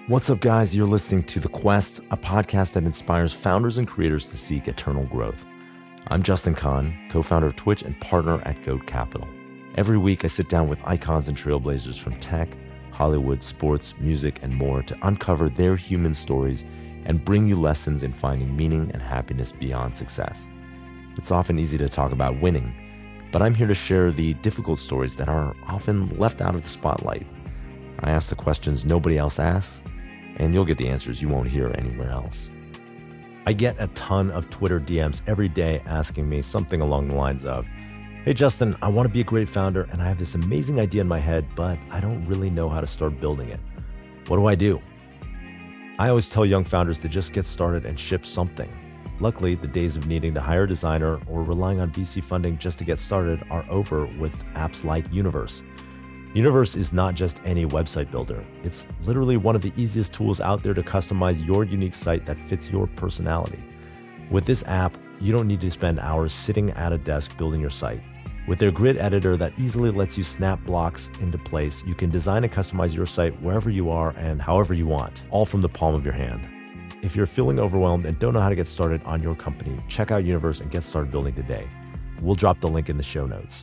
What's up, guys? You're listening to The Quest, a podcast that inspires founders and creators to seek eternal growth. I'm Justin Kan, co-founder of Twitch and partner at Goat Capital. Every week, I sit down with icons and trailblazers from tech, Hollywood, sports, music, and more to uncover their human stories and bring you lessons in finding meaning and happiness beyond success. It's often easy to talk about winning, but I'm here to share the difficult stories that are often left out of the spotlight. I ask the questions nobody else asks, and you'll get the answers you won't hear anywhere else. I get a ton of Twitter DMs every day asking me something along the lines of, "Hey Justin, I want to be a great founder and I have this amazing idea in my head, but I don't really know how to start building it. What do I do?" I always tell young founders to just get started and ship something. Luckily, the days of needing to hire a designer or relying on VC funding just to get started are over with apps like Universe. Universe is not just any website builder. It's literally one of the easiest tools out there to customize your unique site that fits your personality. With this app, you don't need to spend hours sitting at a desk building your site. With their grid editor that easily lets you snap blocks into place, you can design and customize your site wherever you are and however you want, all from the palm of your hand. If you're feeling overwhelmed and don't know how to get started on your company, check out Universe and get started building today. We'll drop the link in the show notes.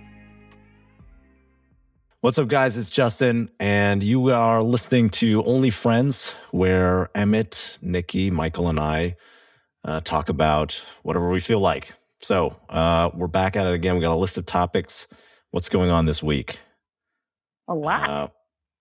What's up, guys? It's Justin, and you are listening to Only Friends, where Emmett, Nikki, Michael, and I talk about whatever we feel like. So we're back at it again. We got a list of topics. What's going on this week? A lot.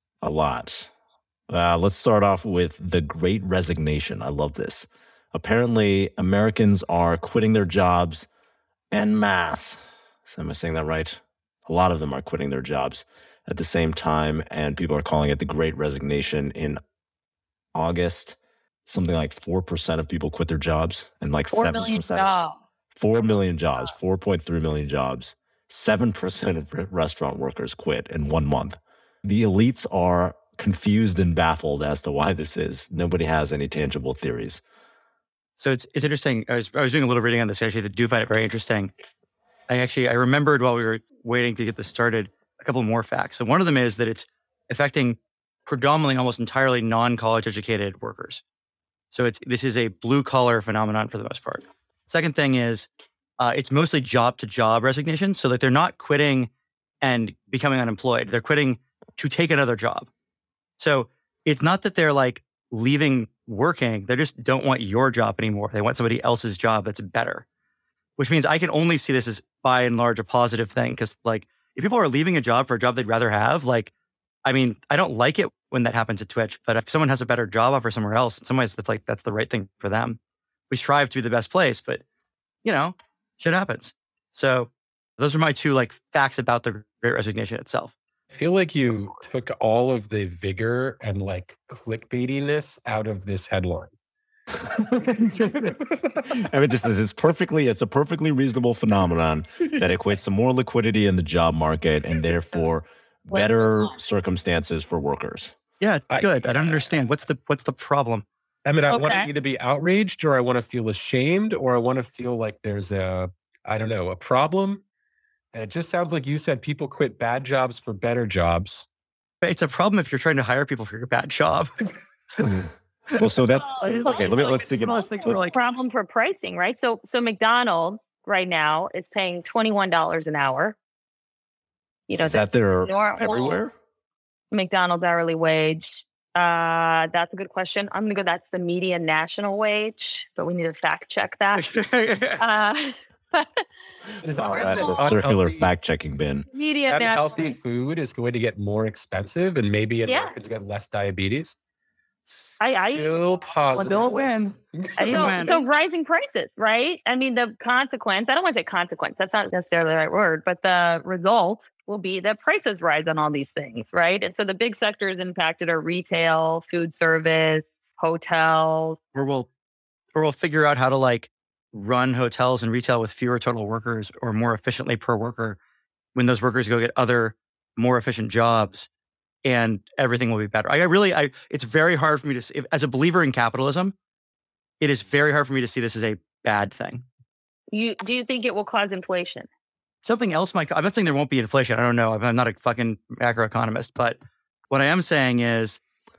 Let's start off with the Great Resignation. I love this. Apparently, Americans are quitting their jobs en masse. Am I saying that right? A lot of them are quitting their jobs at the same time, and people are calling it the Great Resignation. In August, something like 4% of people quit their jobs, and like 4 million 7%. jobs. 4 million jobs, 4.3 million jobs. 7% of restaurant workers quit in 1 month. The elites are confused and baffled as to why this is. Nobody has any tangible theories. So it's interesting. I was doing a little reading on this. Actually, that do find it very interesting. I remembered while we were waiting to get this started a couple more facts. So one of them is that it's affecting predominantly, almost entirely non-college educated workers. So this is a blue collar phenomenon for the most part. Second thing is it's mostly job to job resignation. So that they're not quitting and becoming unemployed. They're quitting to take another job. So it's not that they're like leaving working. They just don't want your job anymore. They want somebody else's job that's better, which means I can only see this as by and large a positive thing. Because like if people are leaving a job for a job they'd rather have, like, I mean, I don't like it when that happens at Twitch, but if someone has a better job offer somewhere else, in some ways that's the right thing for them. We strive to be the best place, but shit happens. So those are my two like facts about the Great Resignation itself. I feel like you took all of the vigor and like clickbaitiness out of this headline. I mean, just as it's a perfectly reasonable phenomenon that equates to more liquidity in the job market and therefore better circumstances for workers. Yeah, good. I don't understand. What's the problem? I mean, I want to either be outraged or I want to feel ashamed or I want to feel like there's a problem. And it just sounds like you said people quit bad jobs for better jobs. It's a problem if you're trying to hire people for your bad job. Well, so that's okay. Let's dig in. It's a problem for pricing, right? So McDonald's right now is paying $21 an hour. Is that there everywhere? McDonald's hourly wage. That's a good question. I'm going to go. That's the median national wage, but we need to fact check that. A circular fact checking bin. Median unhealthy food is going to get more expensive, and maybe Americans get less diabetes. Still positive. Still win. So rising prices, right? I mean, the consequence, I don't want to say consequence, that's not necessarily the right word, but the result will be that prices rise on all these things, right? And so the big sectors impacted are retail, food service, hotels. Or we'll figure out how to like run hotels and retail with fewer total workers or more efficiently per worker when those workers go get other more efficient jobs. And everything will be better. It's very hard for me to see, as a believer in capitalism, it is very hard for me to see this as a bad thing. Do you think it will cause inflation? Something else might. I'm not saying there won't be inflation. I don't know. I'm not a fucking macroeconomist, but what I am saying is,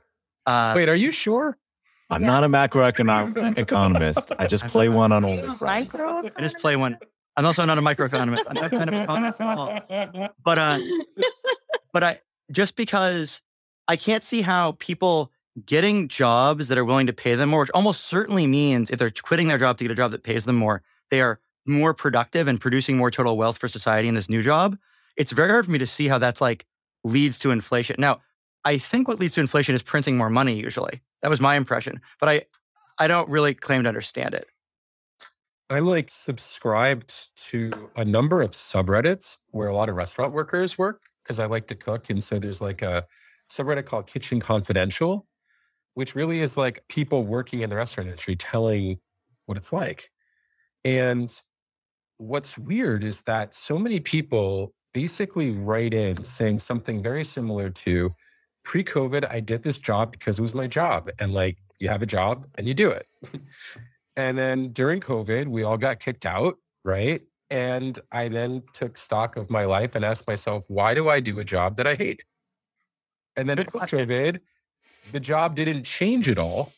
Wait, are you sure? I'm not a macroeconomic economist. I just play one on OnlyFriends. I just play one. I'm also not a microeconomist. I'm not kind of economist at all. But I just because I can't see how people getting jobs that are willing to pay them more, which almost certainly means if they're quitting their job to get a job that pays them more, they are more productive and producing more total wealth for society in this new job. It's very hard for me to see how that's like leads to inflation. Now, I think what leads to inflation is printing more money usually. That was my impression, but I don't really claim to understand it. I like subscribed to a number of subreddits where a lot of restaurant workers work because I like to cook. And so there's like a subreddit called Kitchen Confidential, which really is like people working in the restaurant industry telling what it's like. And what's weird is that so many people basically write in saying something very similar to pre-COVID, I did this job because it was my job. And like, you have a job and you do it. And then during COVID, we all got kicked out, right? And I then took stock of my life and asked myself, why do I do a job that I hate? And then post-COVID, the job didn't change at all.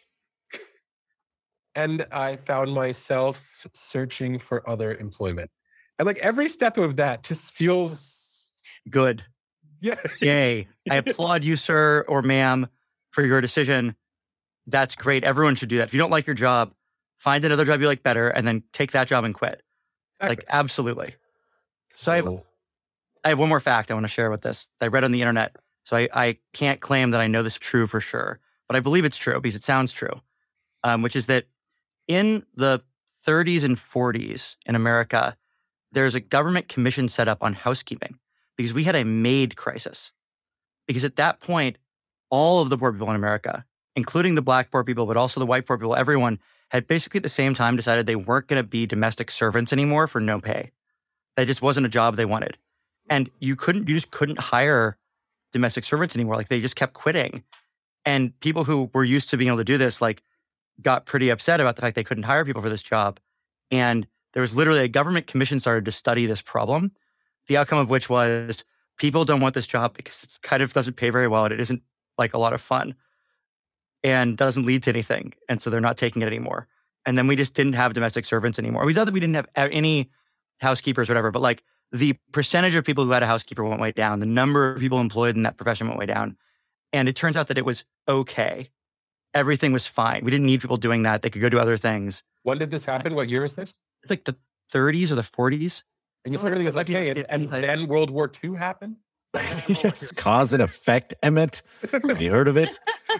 And I found myself searching for other employment. And like every step of that just feels good. Yeah. Yay. I applaud you, sir or ma'am, for your decision. That's great. Everyone should do that. If you don't like your job, find another job you like better and then take that job and quit. Like, absolutely. So I have one more fact I want to share with this that I read on the internet. So I can't claim that I know this is true for sure, but I believe it's true because it sounds true, which is that in the 30s and 40s in America, there's a government commission set up on housekeeping because we had a maid crisis. Because at that point, all of the poor people in America, including the Black poor people, but also the white poor people, everyone had basically at the same time decided they weren't going to be domestic servants anymore for no pay. That just wasn't a job they wanted. And you just couldn't hire domestic servants anymore. Like they just kept quitting. And people who were used to being able to do this, like got pretty upset about the fact they couldn't hire people for this job. And there was literally a government commission started to study this problem. The outcome of which was people don't want this job because it's kind of doesn't pay very well and it isn't like a lot of fun and doesn't lead to anything. And so they're not taking it anymore. And then we just didn't have domestic servants anymore. We thought that we didn't have any housekeepers, whatever, but like the percentage of people who had a housekeeper went way down. The number of people employed in that profession went way down. And it turns out that it was okay. Everything was fine. We didn't need people doing that. They could go do other things. When did this happen? What year is this? It's like the 30s or the 40s. And you said it was like, hey, and then World War II happened? Yes, cause and effect, Emmett. Have you heard of it?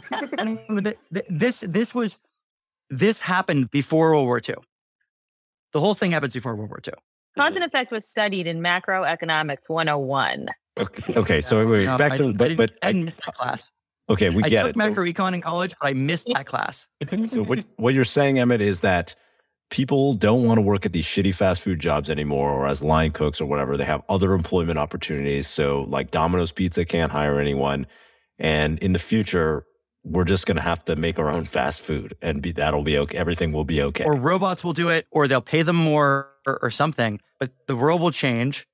This happened before World War II. The whole thing happens before World War II. Cause and effect was studied in Macroeconomics 101. Okay. So wait, back to but I missed that class. Okay, we get it. I took macroecon in college, but I missed that class. So what you're saying, Emmett, is that people don't want to work at these shitty fast food jobs anymore or as line cooks or whatever. They have other employment opportunities. So like Domino's Pizza can't hire anyone. And in the future, we're just going to have to make our own fast food and that'll be okay. Everything will be okay. Or robots will do it, or they'll pay them more or something. But the world will change.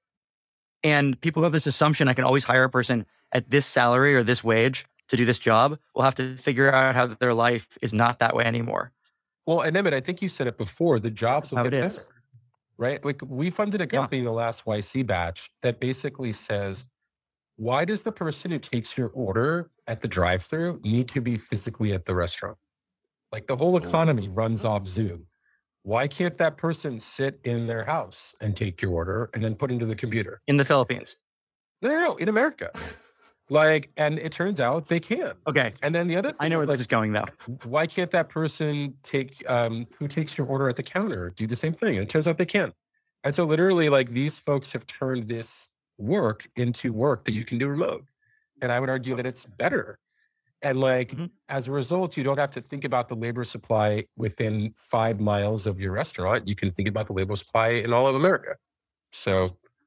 And people have this assumption I can always hire a person at this salary or this wage to do this job. We'll have to figure out how their life is not that way anymore. Well, and Emmett, I think you said it before, the jobs will get better, right? Like we funded a company in the last YC batch that basically says, why does the person who takes your order at the drive-thru need to be physically at the restaurant? Like the whole economy runs off Zoom. Why can't that person sit in their house and take your order and then put into the computer? In the Philippines. No, in America. Like, and it turns out they can. Okay. And then the other thing I know where this is going though. Why can't that person who takes your order at the counter do the same thing? And it turns out they can. And so literally like these folks have turned this work into work that you can do remote. And I would argue that it's better. And like, as a result, you don't have to think about the labor supply within 5 miles of your restaurant. You can think about the labor supply in all of America. So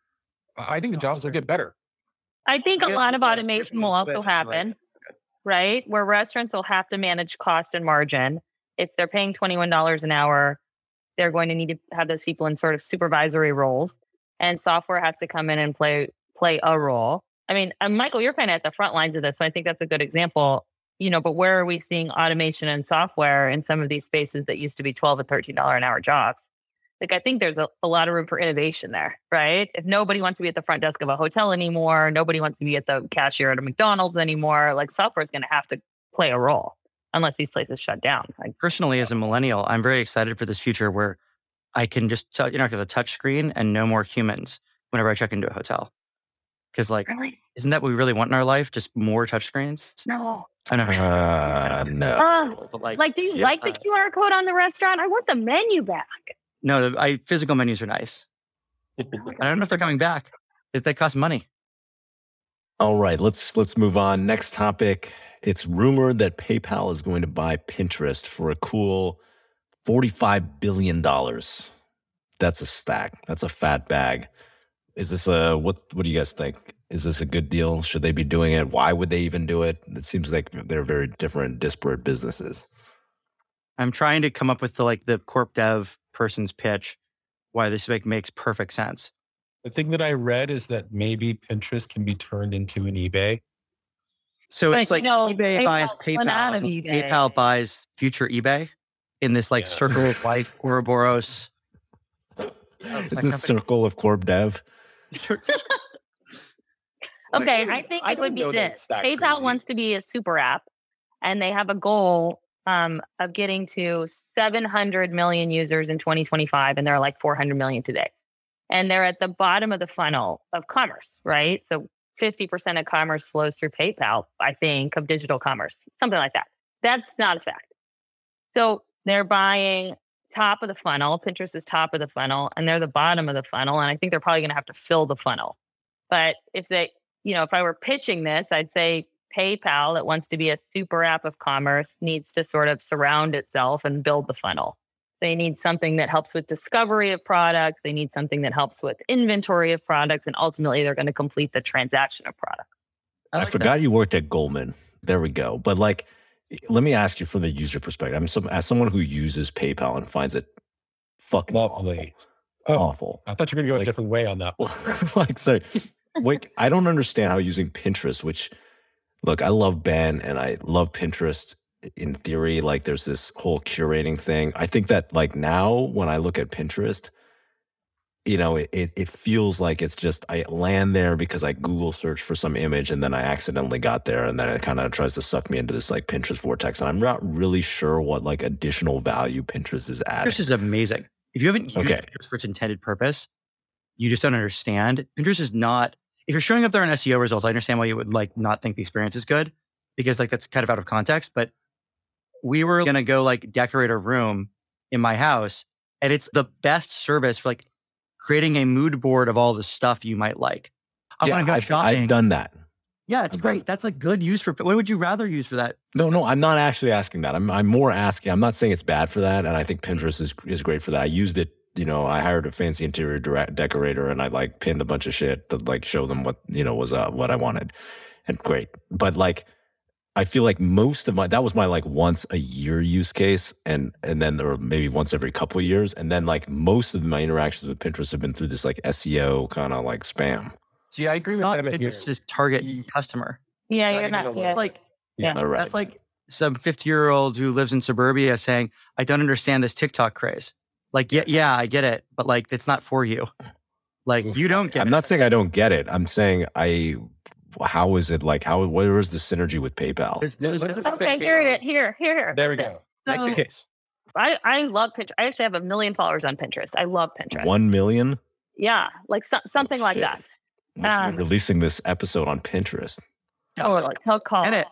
I think the jobs will get better. I think a lot of automation will also happen, right? Where restaurants will have to manage cost and margin. If they're paying $21 an hour, they're going to need to have those people in sort of supervisory roles. And software has to come in and play a role. I mean, Michael, you're kind of at the front lines of this, so I think that's a good example. but where are we seeing automation and software in some of these spaces that used to be $12 and $13 an hour jobs? Like, I think there's a lot of room for innovation there, right? If nobody wants to be at the front desk of a hotel anymore, nobody wants to be at the cashier at a McDonald's anymore, like software is going to have to play a role unless these places shut down. Like, personally, as a millennial, I'm very excited for this future where I can just get a touch screen and no more humans whenever I check into a hotel. Because really? Isn't that what we really want in our life? Just more touch screens? No. I know. No. But do you like the QR code on the restaurant? I want the menu back. No, physical menus are nice. I don't know if they're coming back. They cost money. All right, let's move on. Next topic. It's rumored that PayPal is going to buy Pinterest for a cool $45 billion. That's a stack. That's a fat bag. Is this what do you guys think? Is this a good deal? Should they be doing it? Why would they even do it? It seems like they're very different, disparate businesses. I'm trying to come up with the corp dev person's pitch why this makes perfect sense. The thing that I read is that maybe Pinterest can be turned into an eBay. So it's But, eBay buys went out of PayPal. eBay. PayPal buys future eBay in this circle of life, Ouroboros. Is this circle of corp dev? Okay, I think it would be this. PayPal wants to be a super app, and they have a goal of getting to 700 million users in 2025, and there are like 400 million today. And they're at the bottom of the funnel of commerce, right? So 50% of commerce flows through PayPal, I think, of digital commerce, something like that. That's not a fact. So they're buying top of the funnel. Pinterest is top of the funnel, and they're the bottom of the funnel. And I think they're probably going to have to fill the funnel. But if I were pitching this, I'd say PayPal, that wants to be a super app of commerce, needs to sort of surround itself and build the funnel. They need something that helps with discovery of products. They need something that helps with inventory of products. And ultimately, they're going to complete the transaction of products. I forgot you worked at Goldman. There we go. But let me ask you from the user perspective. As someone who uses PayPal and finds it fucking lovely. Awful. I thought you were going to go a different way on that one. Sorry. I don't understand how using Pinterest, which, look, I love Ben and I love Pinterest in theory. There's this whole curating thing. I think that now when I look at Pinterest, it feels like it's just, I land there because I Google search for some image and then I accidentally got there, and then it kind of tries to suck me into this Pinterest vortex. And I'm not really sure what additional value Pinterest is adding. Pinterest is amazing. If you haven't used Pinterest for its intended purpose, you just don't understand. Pinterest is not, if you're showing up there in SEO results, I understand why you would not think the experience is good, because that's kind of out of context. But we were going to go decorate a room in my house, and it's the best service for creating a mood board of all the stuff you might like. I want to go shopping. I've done that. Yeah, it's great. That's good use for, what would you rather use for that? No, I'm not actually asking that. I'm more asking, I'm not saying it's bad for that. And I think Pinterest is great for that. I used it, I hired a fancy interior decorator, and I pinned a bunch of shit to show them what, was what I wanted. And great. But I feel most of that was my once a year use case, and then, or maybe once every couple of years. And then most of my interactions with Pinterest have been through this SEO kind of spam. So yeah, I agree with that. Pinterest is target customer. Yeah, you're not. It's Right. That's some 50-year-old who lives in suburbia saying, I don't understand this TikTok craze. Yeah, I get it, but it's not for you. You don't get it. I'm not saying I don't get it. I'm saying how is it where is the synergy with PayPal? Okay, here. There we go. So, Make the case. I love Pinterest. I actually have 1 million followers on Pinterest. I love Pinterest. 1 million? Yeah, something like that. We should be releasing this episode on Pinterest. He'll call. Pin it.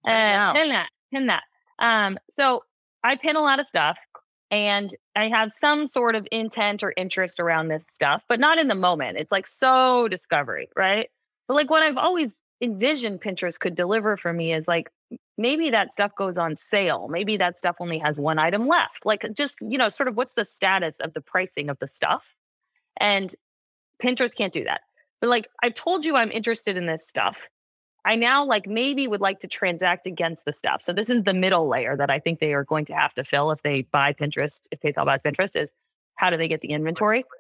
Pin that. So I pin a lot of stuff, and I have some sort of intent or interest around this stuff, but not in the moment. It's so discovery, right? But what I've always envisioned Pinterest could deliver for me is maybe that stuff goes on sale. Maybe that stuff only has one item left. Just, sort of what's the status of the pricing of the stuff? And Pinterest can't do that. But I've told you I'm interested in this stuff. I now maybe would like to transact against the stuff. So this is the middle layer that I think they are going to have to fill if they buy Pinterest, if PayPal buys Pinterest, is how do they get the inventory?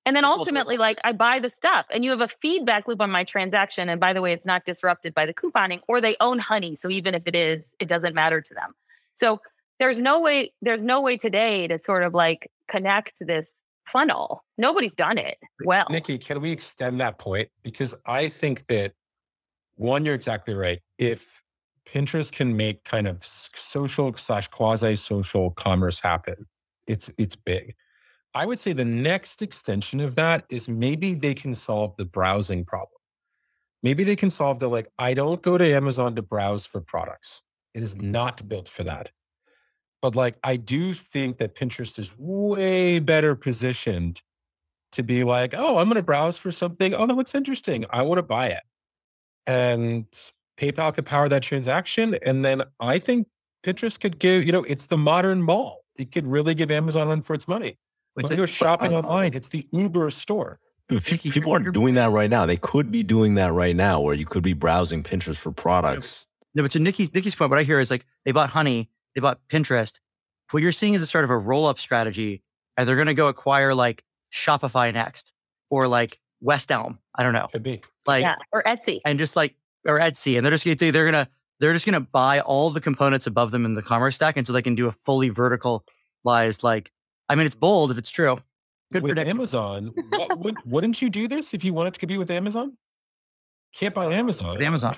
And then ultimately, like, I buy the stuff and you have a feedback loop on my transaction. And by the way, it's not disrupted by the couponing, or they own Honey. So even if it is, it doesn't matter to them. So there's no way today to sort of like connect this funnel. Nobody's done it well. Nikki, can we extend that point? Because I think that, one, you're exactly right. If Pinterest can make kind of social / quasi-social commerce happen, it's big. I would say the next extension of that is maybe they can solve the browsing problem. Maybe they can solve the, like, I don't go to Amazon to browse for products. It is not built for that. But like, I do think that Pinterest is way better positioned to be like, oh, I'm going to browse for something. Oh, that looks interesting. I want to buy it. And PayPal could power that transaction. And then I think Pinterest could give, it's the modern mall. It could really give Amazon run for its money. When you're shopping online, it's the Uber store. People aren't doing that right now. They could be doing that right now, where you could be browsing Pinterest for products. No, but to Nikki's point, what I hear is like, they bought Honey, they bought Pinterest. What you're seeing is a sort of a roll-up strategy, and they're going to go acquire like Shopify next, or like West Elm. I don't know. Could be. Like, or Etsy. And just like, or Etsy. And they're just going to buy all the components above them in the commerce stack until they can do a fully verticalized, like, I mean, it's bold if it's true. Good with prediction. Amazon, wouldn't you do this if you wanted to compete with Amazon? Can't buy Amazon. With Amazon.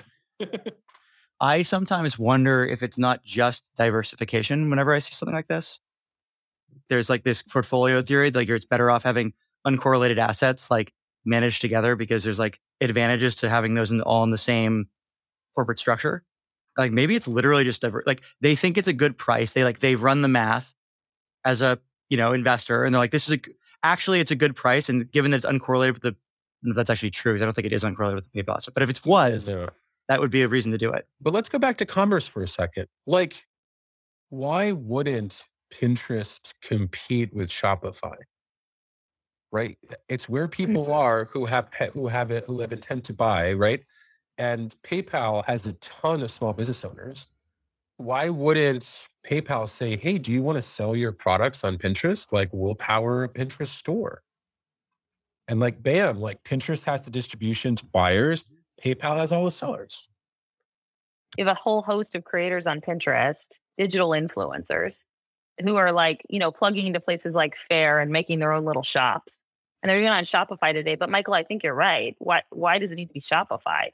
I sometimes wonder if it's not just diversification whenever I see something like this. There's like this portfolio theory, like it's better off having uncorrelated assets like managed together, because there's like advantages to having those all in the same corporate structure. Like maybe it's literally just like they think it's a good price. They run the math as a investor, and they're like, this is actually it's a good price. And given that it's uncorrelated with that's actually true, because I don't think it is uncorrelated with the PayPal asset. But if it was, that would be a reason to do it. But let's go back to commerce for a second. Like, why wouldn't Pinterest compete with Shopify? Right? It's where people are who have intent to buy, right? And PayPal has a ton of small business owners. Why wouldn't PayPal say, hey, do you want to sell your products on Pinterest? Like, we'll power a Pinterest store. And like, bam, like Pinterest has the distribution to buyers. PayPal has all the sellers. You have a whole host of creators on Pinterest, digital influencers, who are like, plugging into places like Faire and making their own little shops. And they're even on Shopify today. But Michael, I think you're right. Why does it need to be Shopify?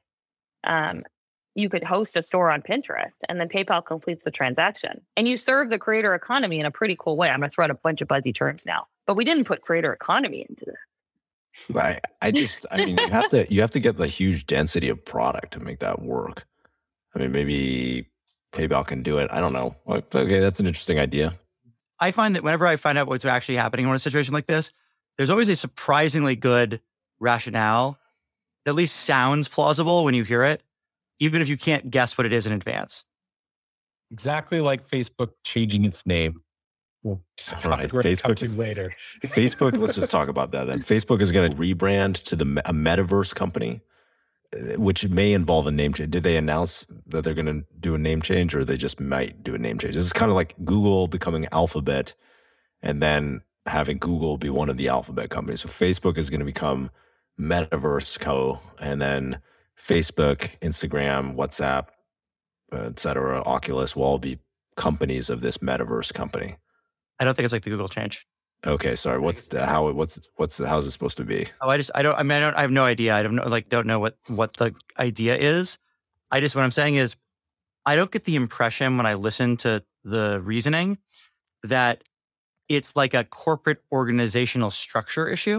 You could host a store on Pinterest, and then PayPal completes the transaction. And you serve the creator economy in a pretty cool way. I'm going to throw out a bunch of buzzy terms now, but we didn't put creator economy into this. Right. I mean, you have to get the huge density of product to make that work. I mean, maybe PayPal can do it. I don't know. Okay, that's an interesting idea. I find that whenever I find out what's actually happening in a situation like this, there's always a surprisingly good rationale that at least sounds plausible when you hear it, even if you can't guess what it is in advance. Exactly like Facebook changing its name. We'll right. Facebook later. Facebook, let's just talk about that then. Facebook is going to rebrand to a metaverse company, which may involve a name change. Did they announce that they're going to do a name change, or they just might do a name change? This is kind of like Google becoming Alphabet and then having Google be one of the Alphabet companies. So Facebook is going to become Metaverse Co. And then Facebook, Instagram, WhatsApp, et cetera, Oculus will all be companies of this Metaverse company. I don't think it's like the Google change. Okay, sorry. How's it supposed to be? Oh, I have no idea. I don't know what the idea is. What I'm saying is, I don't get the impression when I listen to the reasoning that it's like a corporate organizational structure issue.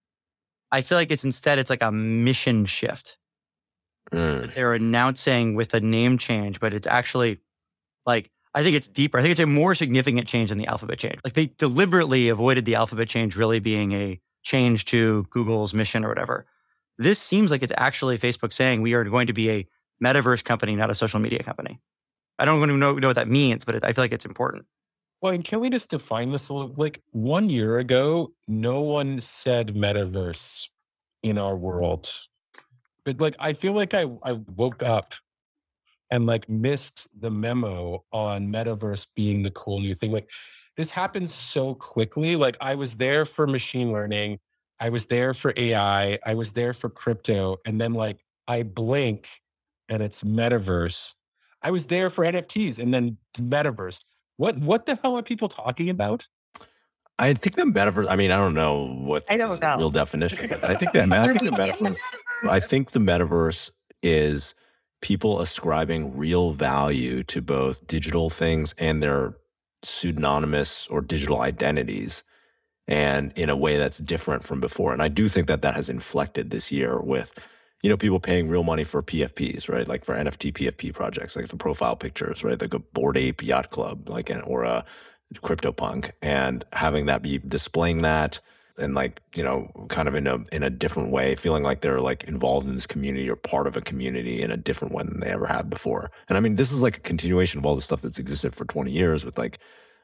I feel like it's like a mission shift. They're announcing with a name change, but it's actually like, I think it's deeper. I think it's a more significant change than the Alphabet change. Like they deliberately avoided the Alphabet change really being a change to Google's mission or whatever. This seems like it's actually Facebook saying we are going to be a metaverse company, not a social media company. I don't even know what that means, but I feel like it's important. Well, and can we just define this a little? Like 1 year ago, no one said metaverse in our world. But like, I feel like I woke up and like missed the memo on metaverse being the cool new thing. Like this happens so quickly. Like I was there for machine learning. I was there for AI. I was there for crypto. And then like I blink and it's metaverse. I was there for NFTs and then metaverse. What the hell are people talking about? I think the metaverse, I mean, I don't know what I don't is the know. real definition, but I think the metaverse is people ascribing real value to both digital things and their pseudonymous or digital identities, and in a way that's different from before. And I do think that that has inflected this year with, people paying real money for PFPs, right? Like for NFT PFP projects, like the profile pictures, right? Like a Bored Ape Yacht Club, or a CryptoPunk, and having that be displaying that and like, kind of in a different way, feeling like they're like involved in this community or part of a community in a different way than they ever had before. And I mean, this is like a continuation of all the stuff that's existed for 20 years with like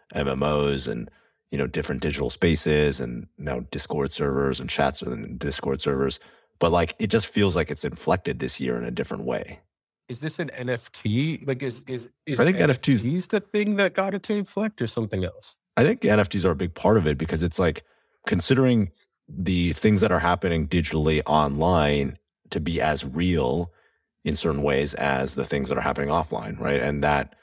MMOs and, different digital spaces and now Discord servers and chats and Discord servers. But like, it just feels like it's inflected this year in a different way. Is this an NFT? Like, is I think NFTs the thing that got it to inflect or something else? I think NFTs are a big part of it because it's like considering the things that are happening digitally online to be as real in certain ways as the things that are happening offline, right? And that,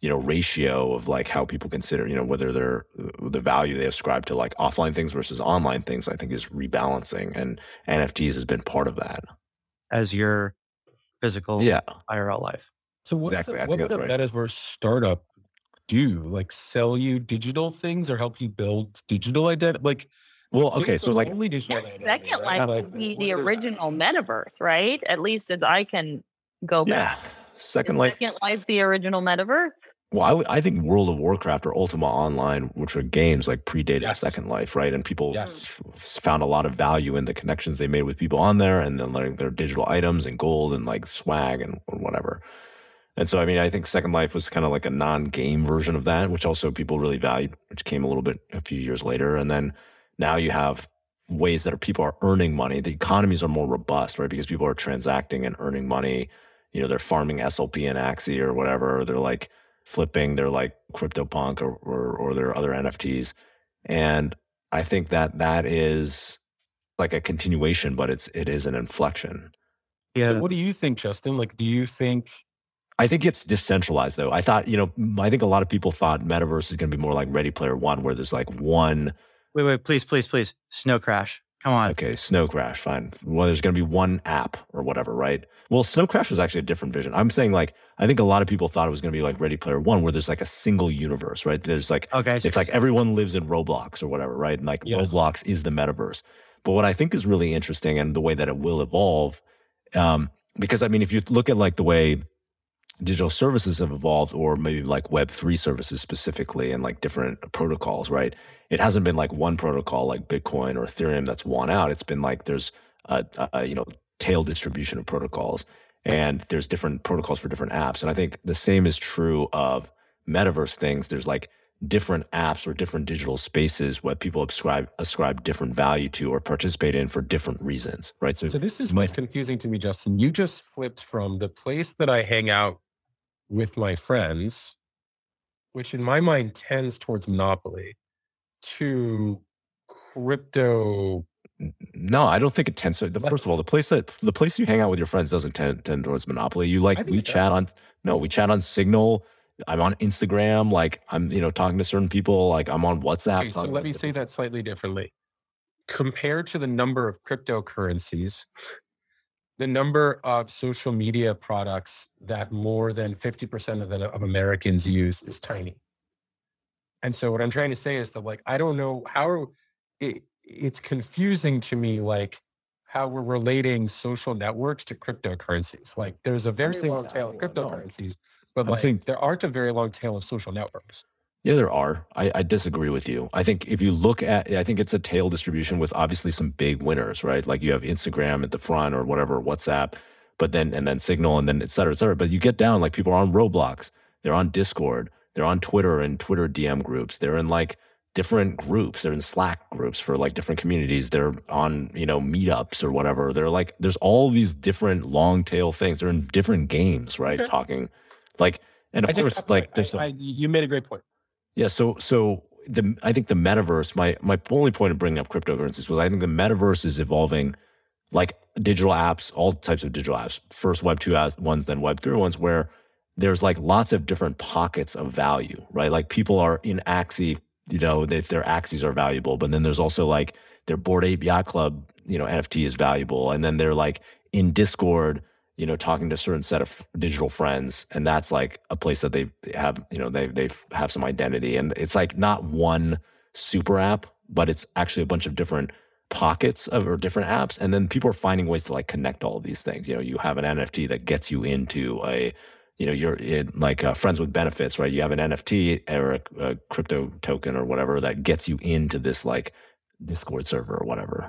ratio of like how people consider, whether they're the value they ascribe to like offline things versus online things, I think is rebalancing, and NFTs has been part of that. As your physical IRL life. So what Exactly. I what think would that's a right. metaverse startup do? Like sell you digital things or help you build digital identity? Like, Well, okay, so Facebook's like only digital identity, Second right? Life Like, would be what the is that? original metaverse, right? At least as I can go back. Second Is Life. Second Life the original metaverse? Well, I think World of Warcraft or Ultima Online, which are games like predated Yes. Second Life, right? And people Yes. found a lot of value in the connections they made with people on there, and then like their digital items and gold and like swag and whatever. And so, I mean, I think Second Life was kind of like a non-game version of that, which also people really valued, which came a few years later. And then now you have ways that people are earning money. The economies are more robust, right? Because people are transacting and earning money. They're farming SLP and Axie or whatever. They're like flipping their like CryptoPunk or their other NFTs. And I think that is like a continuation, but it is an inflection. Yeah. So what do you think, Justin? Like, do you think I think it's decentralized though. I thought, I think a lot of people thought metaverse is going to be more like Ready Player One, where there's like one. Wait, please. Snow Crash. Come on. Okay, Snow Crash, fine. Well, there's going to be one app or whatever, right? Well, Snow Crash was actually a different vision. I'm saying like, I think a lot of people thought it was going to be like Ready Player One, where there's like a single universe, right? There's like, Okay. it's like everyone lives in Roblox or whatever, right? And like Yes. Roblox is the metaverse. But what I think is really interesting and the way that it will evolve, because I mean, if you look at like the way digital services have evolved, or maybe like Web3 services specifically, and like different protocols, right? It hasn't been like one protocol like Bitcoin or Ethereum that's won out. It's been like there's a tail distribution of protocols, and there's different protocols for different apps. And I think the same is true of metaverse things. There's like different apps or different digital spaces where people ascribe different value to or participate in for different reasons, right? So this is what's confusing to me, Justin. You just flipped from the place that I hang out with my friends, which in my mind tends towards Monopoly, to crypto. No, I don't think it tends to. First of all, the place you hang out with your friends doesn't tend towards Monopoly. I think We it chat does. we chat on Signal. I'm on Instagram. Like I'm, talking to certain people. Like I'm on WhatsApp. Okay, so let me say that slightly differently. Compared to the number of cryptocurrencies, the number of social media products that more than 50% of Americans use is tiny. And so what I'm trying to say is that like, I don't know how it's confusing to me, like how we're relating social networks to cryptocurrencies. Like there's a very long tail of cryptocurrencies, but like there aren't a very long tail of social networks. Yeah, there are. I disagree with you. I think if you look at, I think it's a tail distribution with obviously some big winners, right? Like you have Instagram at the front or whatever, WhatsApp, but then, and then Signal, and then et cetera, et cetera. But you get down, like people are on Roblox, they're on Discord, they're on Twitter and Twitter DM groups. They're in like different groups. They're in Slack groups for like different communities. They're on, meetups or whatever. They're like, there's all these different long tail things. They're in different games, right? Okay. Talking like, and of course, like there's you made a great point. yeah. So I think the metaverse, my only point of bringing up cryptocurrencies was I think the metaverse is evolving like digital apps, all types of digital apps, first Web 2 ones, then Web 3 ones, where there's like lots of different pockets of value, right? Like people are in Axie, their Axies are valuable, but then there's also like their Bored Ape Yacht Club, NFT is valuable. And then they're like in Discord, talking to a certain set of digital friends. And that's like a place that they have, they have some identity. And it's like not one super app, but it's actually a bunch of different pockets of or different apps. And then people are finding ways to like connect all of these things. You have an NFT that gets you into you're in like friends with benefits, right? You have an NFT or a crypto token or whatever that gets you into this like Discord server or whatever.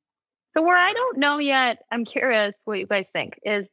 So where I don't know yet, I'm curious what you guys think, is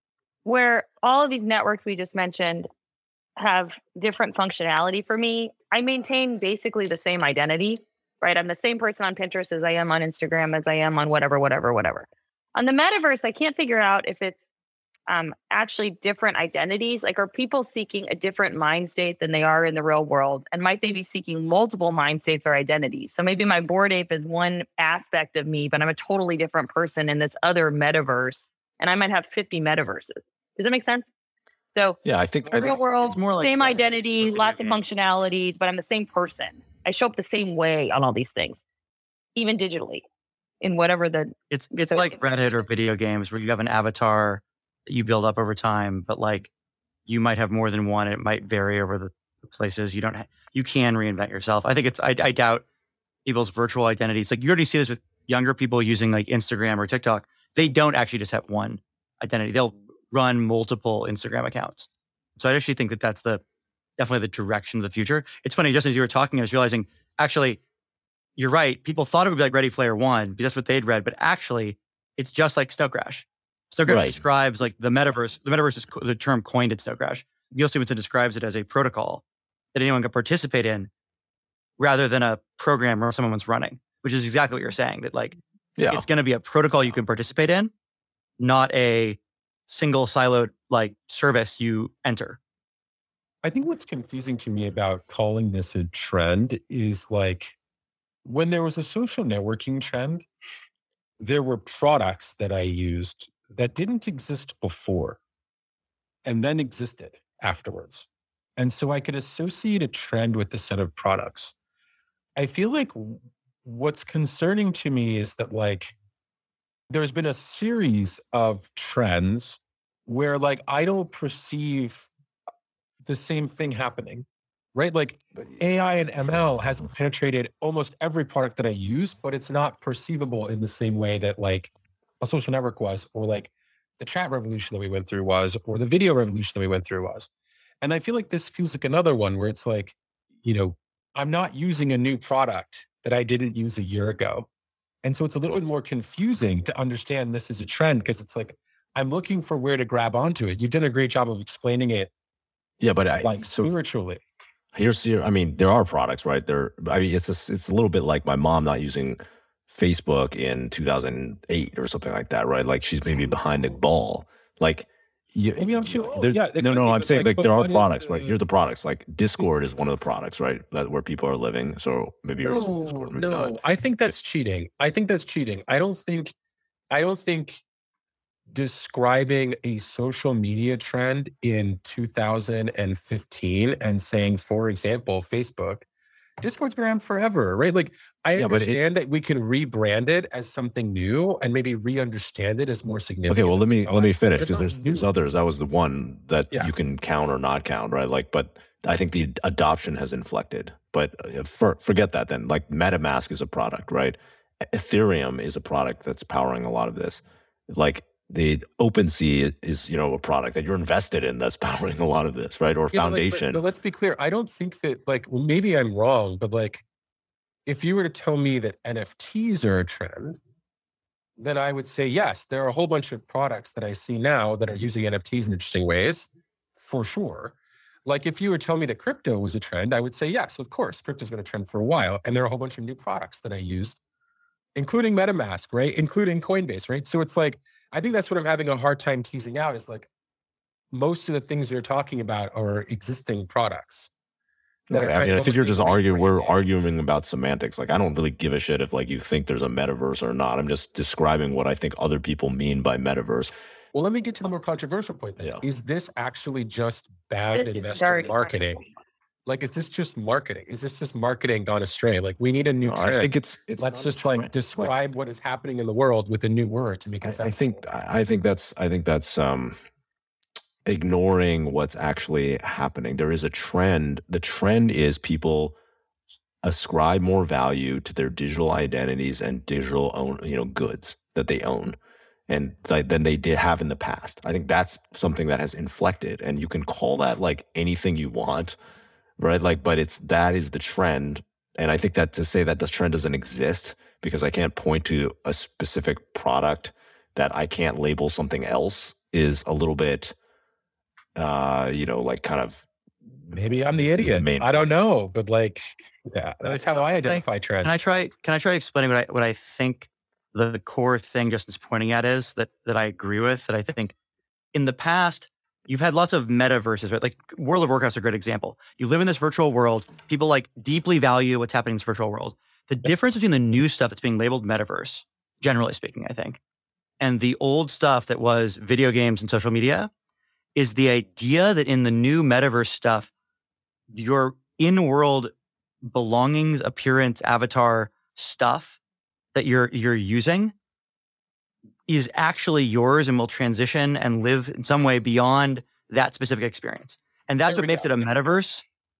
where all of these networks we just mentioned have different functionality for me. I maintain basically the same identity, right? I'm the same person on Pinterest as I am on Instagram, as I am on whatever. On the metaverse, I can't figure out if it's actually different identities. Like, are people seeking a different mind state than they are in the real world? And might they be seeking multiple mind states or identities? So maybe my Bored Ape is one aspect of me, but I'm a totally different person in this other metaverse. And I might have 50 metaverses. Does that make sense? So yeah, I think real world, it's more like same identity, lots of functionality, but I'm the same person. I show up the same way on all these things, even digitally, in whatever the. It's like Reddit or video games where you have an avatar that you build up over time, but like you might have more than one. It might vary over the places. You can reinvent yourself. I think I doubt people's virtual identities. Like you already see this with younger people using like Instagram or TikTok. They don't actually just have one identity. They'll run multiple Instagram accounts. So I actually think that that's definitely the direction of the future. It's funny, just as you were talking, I was realizing, actually, you're right. People thought it would be like Ready Player One because that's what they'd read, but actually, it's just like Snow Crash. Snow Crash describes like the metaverse. The metaverse is the term coined in Snow Crash. Neal Stephenson describes it as a protocol that anyone can participate in rather than a program or someone's running, which is exactly what you're saying, that like, it's going to be a protocol you can participate in, not a single siloed like service you enter. I think what's confusing to me about calling this a trend is like when there was a social networking trend, there were products that I used that didn't exist before and then existed afterwards. And so I could associate a trend with the set of products. I feel like what's concerning to me is that like there's been a series of trends where like I don't perceive the same thing happening, right? Like AI and ML has penetrated almost every product that I use, but it's not perceivable in the same way that like a social network was, or like the chat revolution that we went through was, or the video revolution that we went through was. And I feel like this feels like another one where it's like, I'm not using a new product that I didn't use a year ago. And so it's a little bit more confusing to understand this is a trend because it's like, I'm looking for where to grab onto it. You've done a great job of explaining it. Yeah, but spiritually. There are products, right? It's a little bit like my mom not using Facebook in 2008 or something like that, right? Like she's maybe behind the ball. Like, maybe I'm too old. I'm saying like there are products, right? Here's the products. Like Discord is one of the products, right? Where people are living. So maybe you're using Discord. Maybe not. I think that's cheating. I don't think describing a social media trend in 2015 and saying, for example, Facebook, Discord's been around forever, right? Like I understand that we can rebrand it as something new and maybe re-understand it as more significant. Okay, well, let me finish because there's others. That was the one that you can count or not count, right? Like, but I think the adoption has inflected. But forget that then. Like MetaMask is a product, right? Ethereum is a product that's powering a lot of this. Like the OpenSea is, a product that you're invested in that's powering a lot of this, right? Or Foundation. But let's be clear. I don't think that like, well, maybe I'm wrong, but like, if you were to tell me that NFTs are a trend, then I would say, yes, there are a whole bunch of products that I see now that are using NFTs in interesting ways, for sure. Like if you were telling me that crypto was a trend, I would say, yes, of course, crypto's been a trend for a while. And there are a whole bunch of new products that I used, including MetaMask, right? Including Coinbase, right? So it's like, I think that's what I'm having a hard time teasing out is like most of the things you're talking about are existing products. I mean, I think you're just arguing. We're arguing about semantics. Like, I don't really give a shit if like you think there's a metaverse or not. I'm just describing what I think other people mean by metaverse. Well, let me get to the more controversial point then. Yeah. Is this actually just bad investor marketing? Like, is this just marketing? Is this just marketing gone astray? Like, we need a new trend. I think it's let's just like describe what is happening in the world with a new word to make it sense. I think that's ignoring what's actually happening. There is a trend. The trend is people ascribe more value to their digital identities and digital goods that they own, and than they did have in the past. I think that's something that has inflected, and you can call that like anything you want, right? Like, but that is the trend. And I think that to say that this trend doesn't exist because I can't point to a specific product that I can't label something else is a little bit, like kind of. Maybe I'm the idiot. I don't know, but like, yeah, that's how I identify trends. Can I try explaining what I think the core thing Justin's pointing at is that I agree with, that I think in the past, you've had lots of metaverses, right? Like World of Warcraft's a great example. You live in this virtual world. People like deeply value what's happening in this virtual world. The difference between the new stuff that's being labeled metaverse, generally speaking, I think, and the old stuff that was video games and social media is the idea that in the new metaverse stuff, your in-world belongings, appearance, avatar stuff that you're using is actually yours and will transition and live in some way beyond that specific experience. And that's what makes it a metaverse.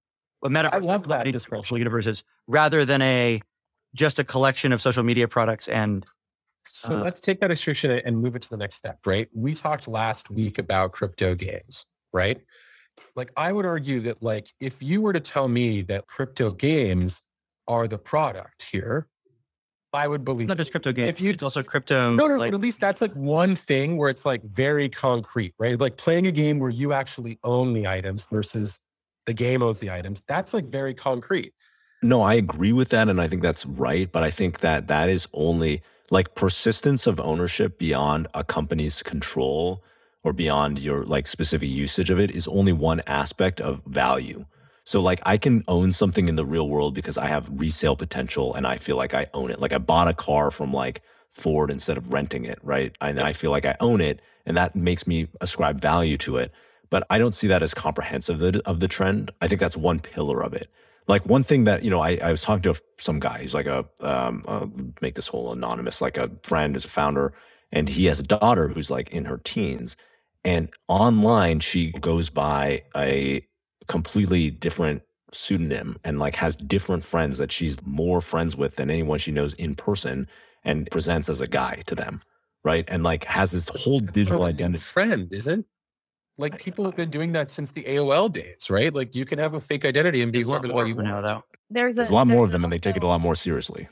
I love that description. Universes rather than just a collection of social media products. And so let's take that description and move it to the next step, right? We talked last week about crypto games, right? Like, I would argue that, like, if you were to tell me that crypto games are the product here, I would believe. It's not just crypto games. It's also crypto. No, but at least that's like one thing where it's like very concrete, right? Like playing a game where you actually own the items versus the game owns the items. That's like very concrete. No, I agree with that. And I think that's right. But I think that is only like persistence of ownership beyond a company's control or beyond your like specific usage of it is only one aspect of value. So like I can own something in the real world because I have resale potential and I feel like I own it. Like I bought a car from like Ford instead of renting it, right? And I feel like I own it and that makes me ascribe value to it. But I don't see that as comprehensive of the trend. I think that's one pillar of it. Like one thing that, I was talking to some guy, he's like I'll make this whole anonymous, like a friend who's a founder, and he has a daughter who's like in her teens. And online, she goes by a completely different pseudonym and like has different friends that she's more friends with than anyone she knows in person and presents as a guy to them, right? And like has this whole digital identity. Friend, isn't? Like people have been doing that since the AOL days, right? Like you can have a fake identity and be whoever you want. Though. There's a lot more of them and they take it a lot more seriously.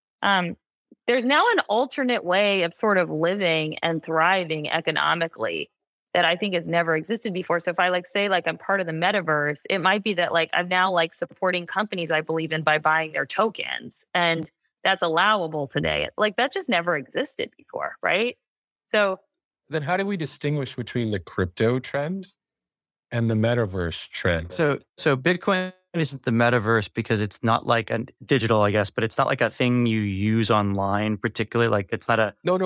There's now an alternate way of sort of living and thriving economically that I think has never existed before. So if I say I'm part of the metaverse, it might be that I'm now supporting companies I believe in by buying their tokens. And that's allowable today. That just never existed before, right? So then how do we distinguish between the crypto trend and the metaverse trend? So Bitcoin isn't the metaverse because it's not like a digital, I guess, but it's not like a thing you use online particularly. Like it's not a... not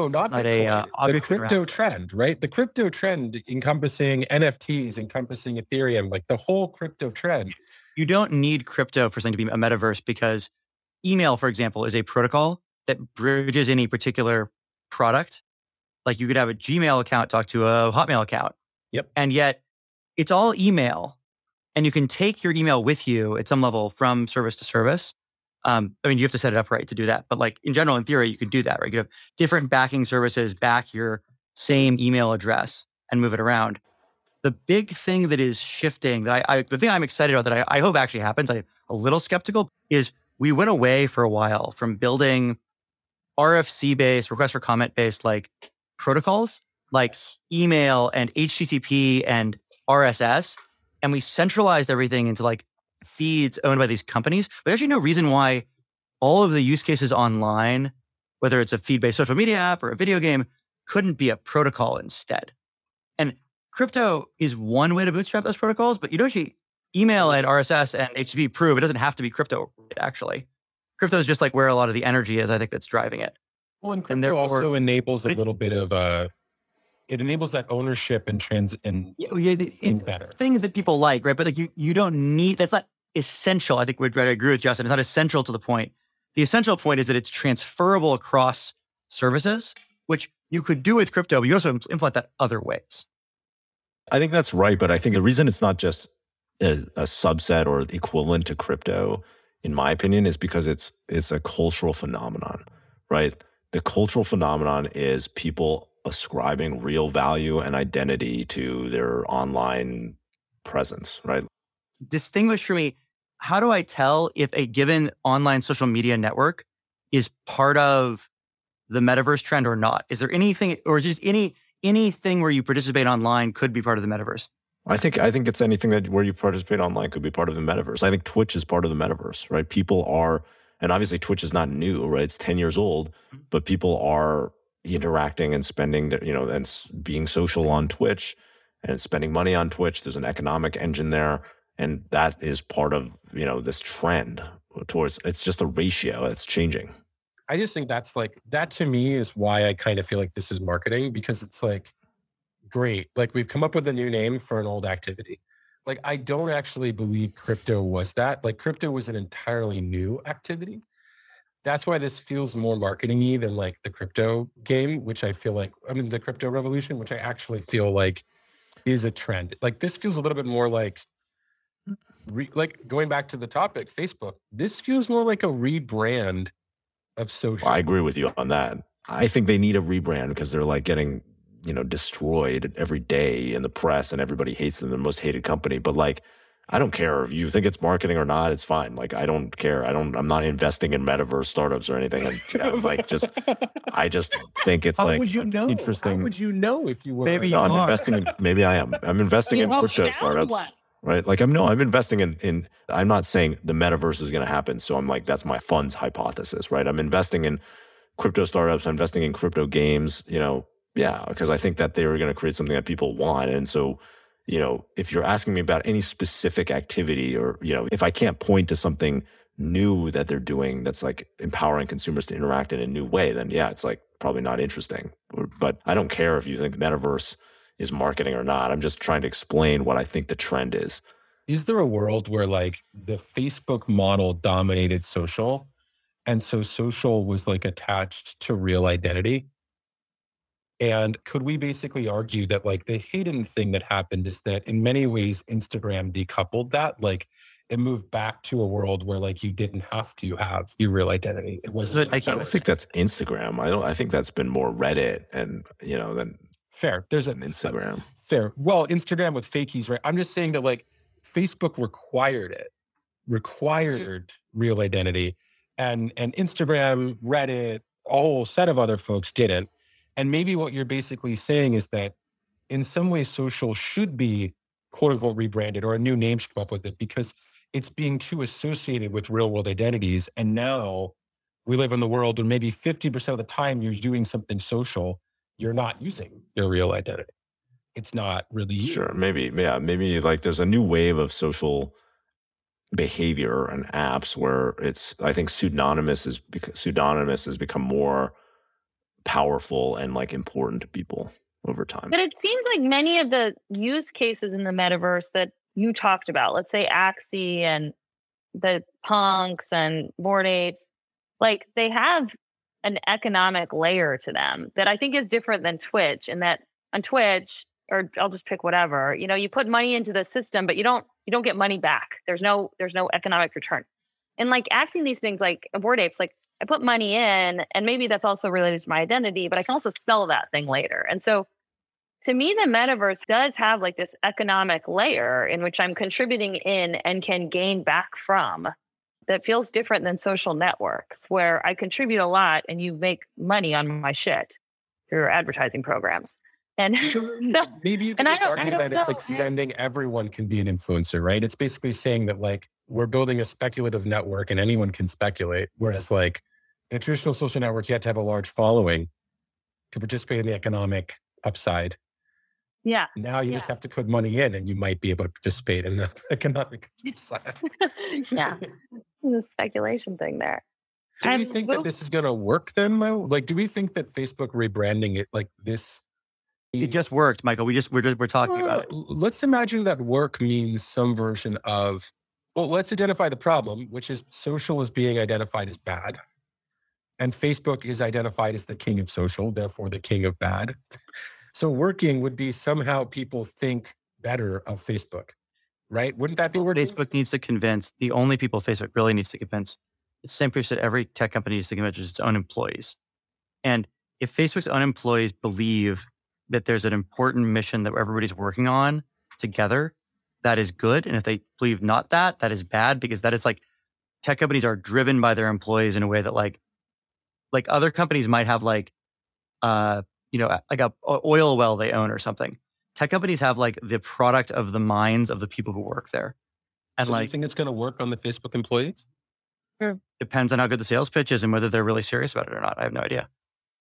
the crypto trend, right? The crypto trend encompassing NFTs, encompassing Ethereum, like the whole crypto trend. You don't need crypto for something to be a metaverse because email, for example, is a protocol that bridges any particular product. Like you could have a Gmail account talk to a Hotmail account. Yep. And yet it's all email. And you can take your email with you at some level from service to service. You have to set it up right to do that. But in general, in theory, you can do that, right? You have different backing services back your same email address and move it around. The big thing that is shifting, the thing I'm excited about that I hope actually happens, I'm a little skeptical, is we went away for a while from building RFC-based, request for comment-based protocols like email and HTTP and RSS. And we centralized everything into feeds owned by these companies. But there's actually no reason why all of the use cases online, whether it's a feed-based social media app or a video game, couldn't be a protocol instead. And crypto is one way to bootstrap those protocols, but you don't actually email and RSS and HTTP prove it doesn't have to be crypto, actually. Crypto is just like where a lot of the energy is. I think that's driving it. Well, and crypto also enables a little bit of it enables that ownership and better. Things that people like, right? But like you don't need, that's not essential. I think I agree with Justin. It's not essential to the point. The essential point is that it's transferable across services, which you could do with crypto, but you also implement that other ways. I think that's right. But I think the reason it's not just a subset or equivalent to crypto, in my opinion, is because it's a cultural phenomenon, right? The cultural phenomenon is people ascribing real value and identity to their online presence, right? Distinguish for me, how do I tell if a given online social media network is part of the metaverse trend or not? Is there anything, or just anything where you participate online could be part of the metaverse? I think it's anything that where you participate online could be part of the metaverse. I think Twitch is part of the metaverse, right? People are, and obviously Twitch is not new, right? It's 10 years old, but people are interacting and spending their, and being social on Twitch and spending money on Twitch. There's an economic engine there. And that is part of, this trend towards, it's just a ratio that's changing. I just think that to me is why I kind of feel like this is marketing, because it's like, great. Like we've come up with a new name for an old activity. Like I don't actually believe crypto was that. Like crypto was an entirely new activity. That's why this feels more marketing-y than like the crypto game, which I feel like, the crypto revolution, which I actually feel like is a trend. Like this feels a little bit more like going back to the topic, Facebook. This feels more like a rebrand of social. I agree with you on that. I think they need a rebrand because they're like getting, destroyed every day in the press and everybody hates them, the most hated company. But like, I don't care if you think it's marketing or not, it's fine. Like, I don't care. I'm not investing in metaverse startups or anything. I just think it's interesting. How would you know if you were? Maybe I'm investing maybe I am. I'm investing in crypto startups. Right? Like I'm investing in, I'm not saying the metaverse is going to happen. So I'm like, that's my fund's hypothesis, right? I'm investing in crypto startups. I'm investing in crypto games, because I think that they're going to create something that people want. And so, if you're asking me about any specific activity or, if I can't point to something new that they're doing that's like empowering consumers to interact in a new way, then yeah, it's like probably not interesting. But I don't care if you think the metaverse is marketing or not. I'm just trying to explain what I think the trend is. Is there a world where like the Facebook model dominated social, and so social was like attached to real identity? And could we basically argue that like the hidden thing that happened is that in many ways, Instagram decoupled that, like it moved back to a world where like you didn't have to have your real identity. It wasn't. I don't think that's Instagram. I think that's been more Reddit and, than fair. There's an Instagram. Fair. Well, Instagram with fakies, right? I'm just saying that like Facebook required real identity, and Instagram, Reddit, a whole set of other folks didn't. And maybe what you're basically saying is that in some ways social should be quote unquote rebranded, or a new name should come up with it, because it's being too associated with real world identities. And now we live in the world where maybe 50% of the time you're doing something social, you're not using your real identity. It's not really you. Sure. Maybe like there's a new wave of social behavior and apps where I think pseudonymous has become more powerful and like important to people over time. But it seems like many of the use cases in the metaverse that you talked about, let's say Axie and the punks and Bored Apes, like they have an economic layer to them that I think is different than Twitch, in that on Twitch, or I'll just pick whatever, you put money into the system, but you don't get money back. There's no economic return. And like Axie, these things like Bored Apes, like I put money in, and maybe that's also related to my identity, but I can also sell that thing later. And so to me, the metaverse does have like this economic layer in which I'm contributing in and can gain back from, that feels different than social networks, where I contribute a lot and you make money on my shit through advertising programs. And maybe you can just argue that it's extending everyone can be an influencer, right? It's basically saying that like we're building a speculative network and anyone can speculate. Whereas like in a traditional social network, you have to have a large following to participate in the economic upside. Yeah. Now you just have to put money in and you might be able to participate in the economic side. Yeah. The speculation thing there. Do we think that this is going to work then, Mo? Like, do we think that Facebook rebranding it like this? It just worked, Michael. We're talking about it. Let's imagine that work means some version of, well, let's identify the problem, which is social is being identified as bad. And Facebook is identified as the king of social, therefore the king of bad. So working would be somehow people think better of Facebook, right? Wouldn't that be working? Facebook needs to convince, the only people Facebook really needs to convince, it's the same person that every tech company needs to convince its own employees. And if Facebook's own employees believe that there's an important mission that everybody's working on together, that is good. And if they believe not that, that is bad, because that is like, tech companies are driven by their employees in a way that like other companies might have like a oil well they own or something. Tech companies have like the product of the minds of the people who work there. And so do you think it's going to work on the Facebook employees? Depends on how good the sales pitch is and whether they're really serious about it or not. I have no idea.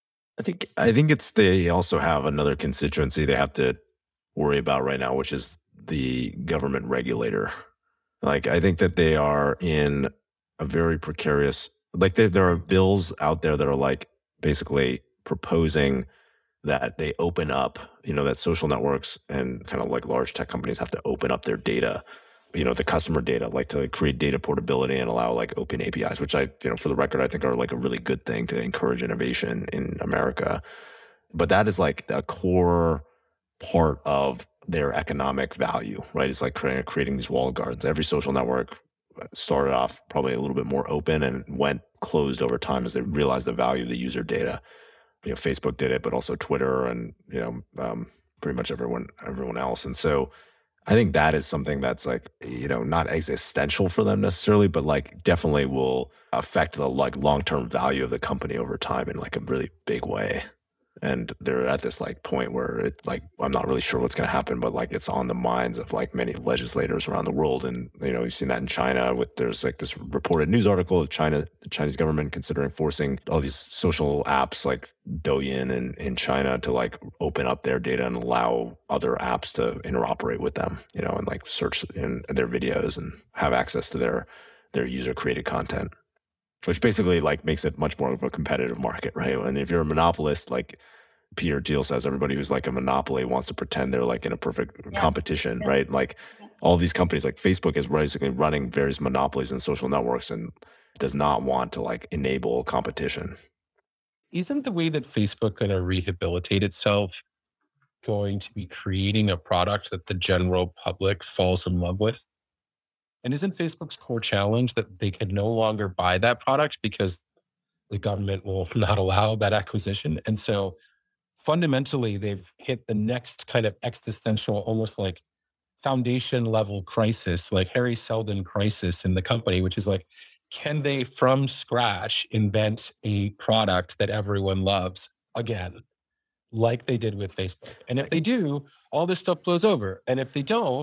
I think they also have another constituency they have to worry about right now, which is the government regulator. Like, I think that they are in a very precarious, like there are bills out there that are like basically proposing that they open up, that social networks and kind of like large tech companies have to open up their data, the customer data, like to create data portability and allow like open APIs, which for the record, I think are like a really good thing to encourage innovation in America. But that is like a core part of their economic value, right? It's like creating these walled gardens. Every social network started off probably a little bit more open and went closed over time as they realized the value of the user data. Facebook did it, but also Twitter and, pretty much everyone else. And so I think that is something that's like, not existential for them necessarily, but like definitely will affect the like long-term value of the company over time in like a really big way. And they're at this like point where it like, I'm not really sure what's going to happen, but like it's on the minds of like many legislators around the world. And, you've seen that in China there's like this reported news article of the Chinese government considering forcing all these social apps like Douyin in China to like open up their data and allow other apps to interoperate with them, and like search in their videos and have access to their user created content. Which basically like makes it much more of a competitive market, right? And if you're a monopolist, like Peter Thiel says, everybody who's like a monopoly wants to pretend they're like in a perfect competition, right? Like all these companies, like Facebook is basically running various monopolies and social networks and does not want to like enable competition. Isn't the way that Facebook going to rehabilitate itself going to be creating a product that the general public falls in love with? And isn't Facebook's core challenge that they can no longer buy that product because the government will not allow that acquisition? And so fundamentally, they've hit the next kind of existential, almost like foundation level crisis, like Harry Seldon crisis in the company, which is like, can they from scratch invent a product that everyone loves again, like they did with Facebook? And if they do, all this stuff blows over. And if they don't,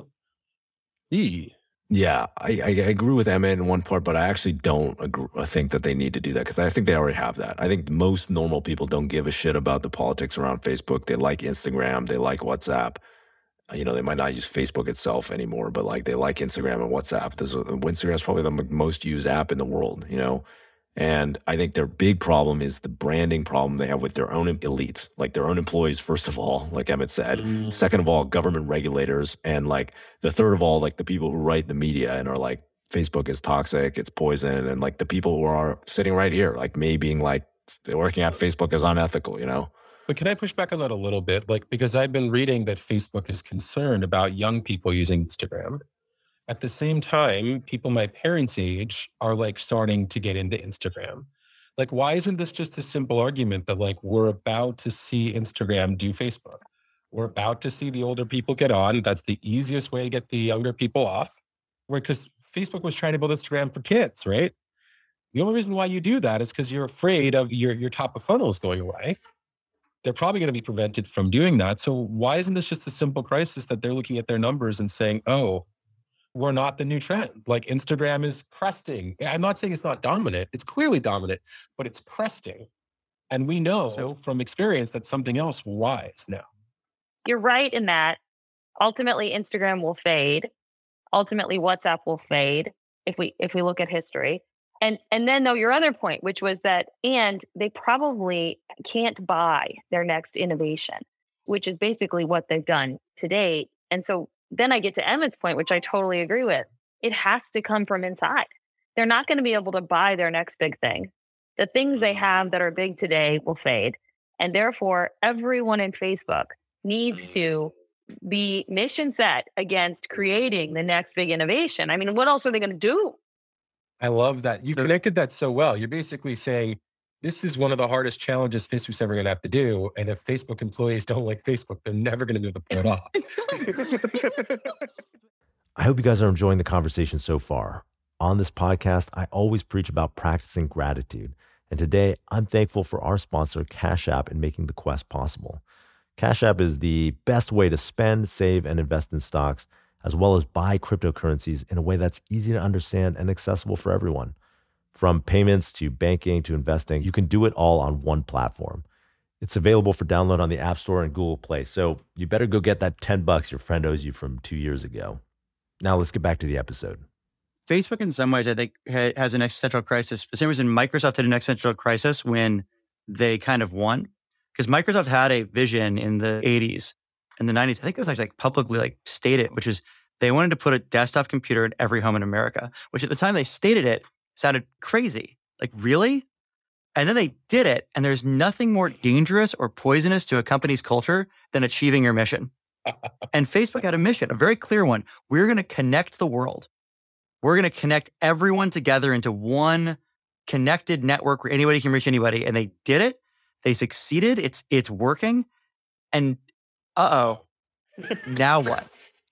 Yeah, I agree with Emma in one part, but I actually don't think that they need to do that because I think they already have that. I think most normal people don't give a shit about the politics around Facebook. They like Instagram, they like WhatsApp. They might not use Facebook itself anymore, but like they like Instagram and WhatsApp. Instagram is probably the most used app in the world, And I think their big problem is the branding problem they have with their own elites, like their own employees, first of all, like Emmett said. Second of all, government regulators. And like the third of all, like the people who write the media and are like, Facebook is toxic, it's poison. And like the people who are sitting right here, like me being like, working at Facebook is unethical, But can I push back on that a little bit? Like, because I've been reading that Facebook is concerned about young people using Instagram. At the same time, people my parents' age are like starting to get into Instagram. Like, why isn't this just a simple argument that like, we're about to see Instagram do Facebook? We're about to see the older people get on. That's the easiest way to get the younger people off. Because Facebook was trying to build Instagram for kids, right? The only reason why you do that is because you're afraid of your top of funnels going away. They're probably going to be prevented from doing that. So why isn't this just a simple crisis that they're looking at their numbers and saying, oh, we're not the new trend. Like Instagram is cresting. I'm not saying it's not dominant. It's clearly dominant, but it's cresting. And we know from experience that something else will rise now. you're right in that ultimately Instagram will fade. Ultimately, WhatsApp will fade if we look at history. And then though your other point, which was that, and they probably can't buy their next innovation, which is basically what they've done to date. And so then I get to Emmett's point, which I totally agree with. It has to come from inside. They're not going to be able to buy their next big thing. The things they have that are big today will fade. And therefore, everyone in Facebook needs to be mission set against creating the next big innovation. I mean, what else are they going to do? I love that. You connected that so well. You're basically saying this is one of the hardest challenges Facebook's ever going to have to do. And if Facebook employees don't like Facebook, they're never going to be able to pull it off. I hope you guys are enjoying the conversation so far. On this podcast, I always preach about practicing gratitude. And today, I'm thankful for our sponsor, Cash App, in making the quest possible. Cash App is the best way to spend, save, and invest in stocks, as well as buy cryptocurrencies in a way that's easy to understand and accessible for everyone. From payments to banking to investing, you can do it all on one platform. It's available for download on the App Store and Google Play, so you better go get that $10 your friend owes you from 2 years ago. Now let's get back to the episode. Facebook, in some ways, I think, has an existential crisis. For the same reason Microsoft had an existential crisis when they kind of won. Because Microsoft had a vision in the 80s and the 90s. I think it was actually publicly stated, which is they wanted to put a desktop computer in every home in America, which at the time they stated it sounded crazy. Like, really? And then they did it. And there's nothing more dangerous or poisonous to a company's culture than achieving your mission. And Facebook had a mission, a very clear one. We're going to connect the world. We're going to connect everyone together into one connected network where anybody can reach anybody. And they did it. They succeeded. It's working. And now what?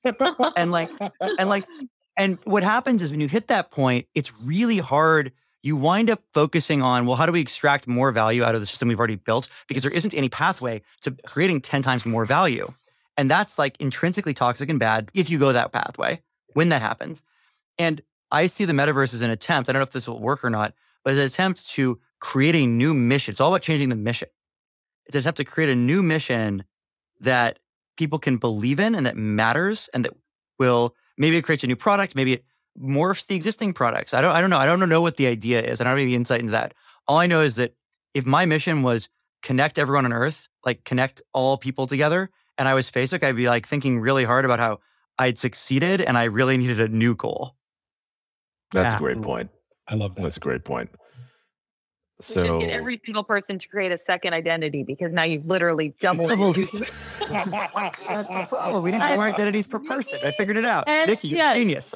And what happens is when you hit that point, it's really hard. You wind up focusing on, well, how do we extract more value out of the system we've already built? Because there isn't any pathway to creating 10 times more value. And that's intrinsically toxic and bad if you go that pathway, when that happens. And I see the metaverse as an attempt, I don't know if this will work or not, but as an attempt to create a new mission. It's all about changing the mission. It's an attempt to create a new mission that people can believe in and that matters and that will, maybe it creates a new product, maybe it morphs the existing products. I don't know. I don't know what the idea is. I don't have any insight into that. All I know is that if my mission was connect everyone on Earth, connect all people together, and I was Facebook, I'd be thinking really hard about how I'd succeeded and I really needed a new goal. That's a great point. I love that. That's a great point. So just get every single person to create a second identity, because now you've literally doubled. That's the problem. We didn't have more identities per person. I figured it out. Nikki, you're a genius.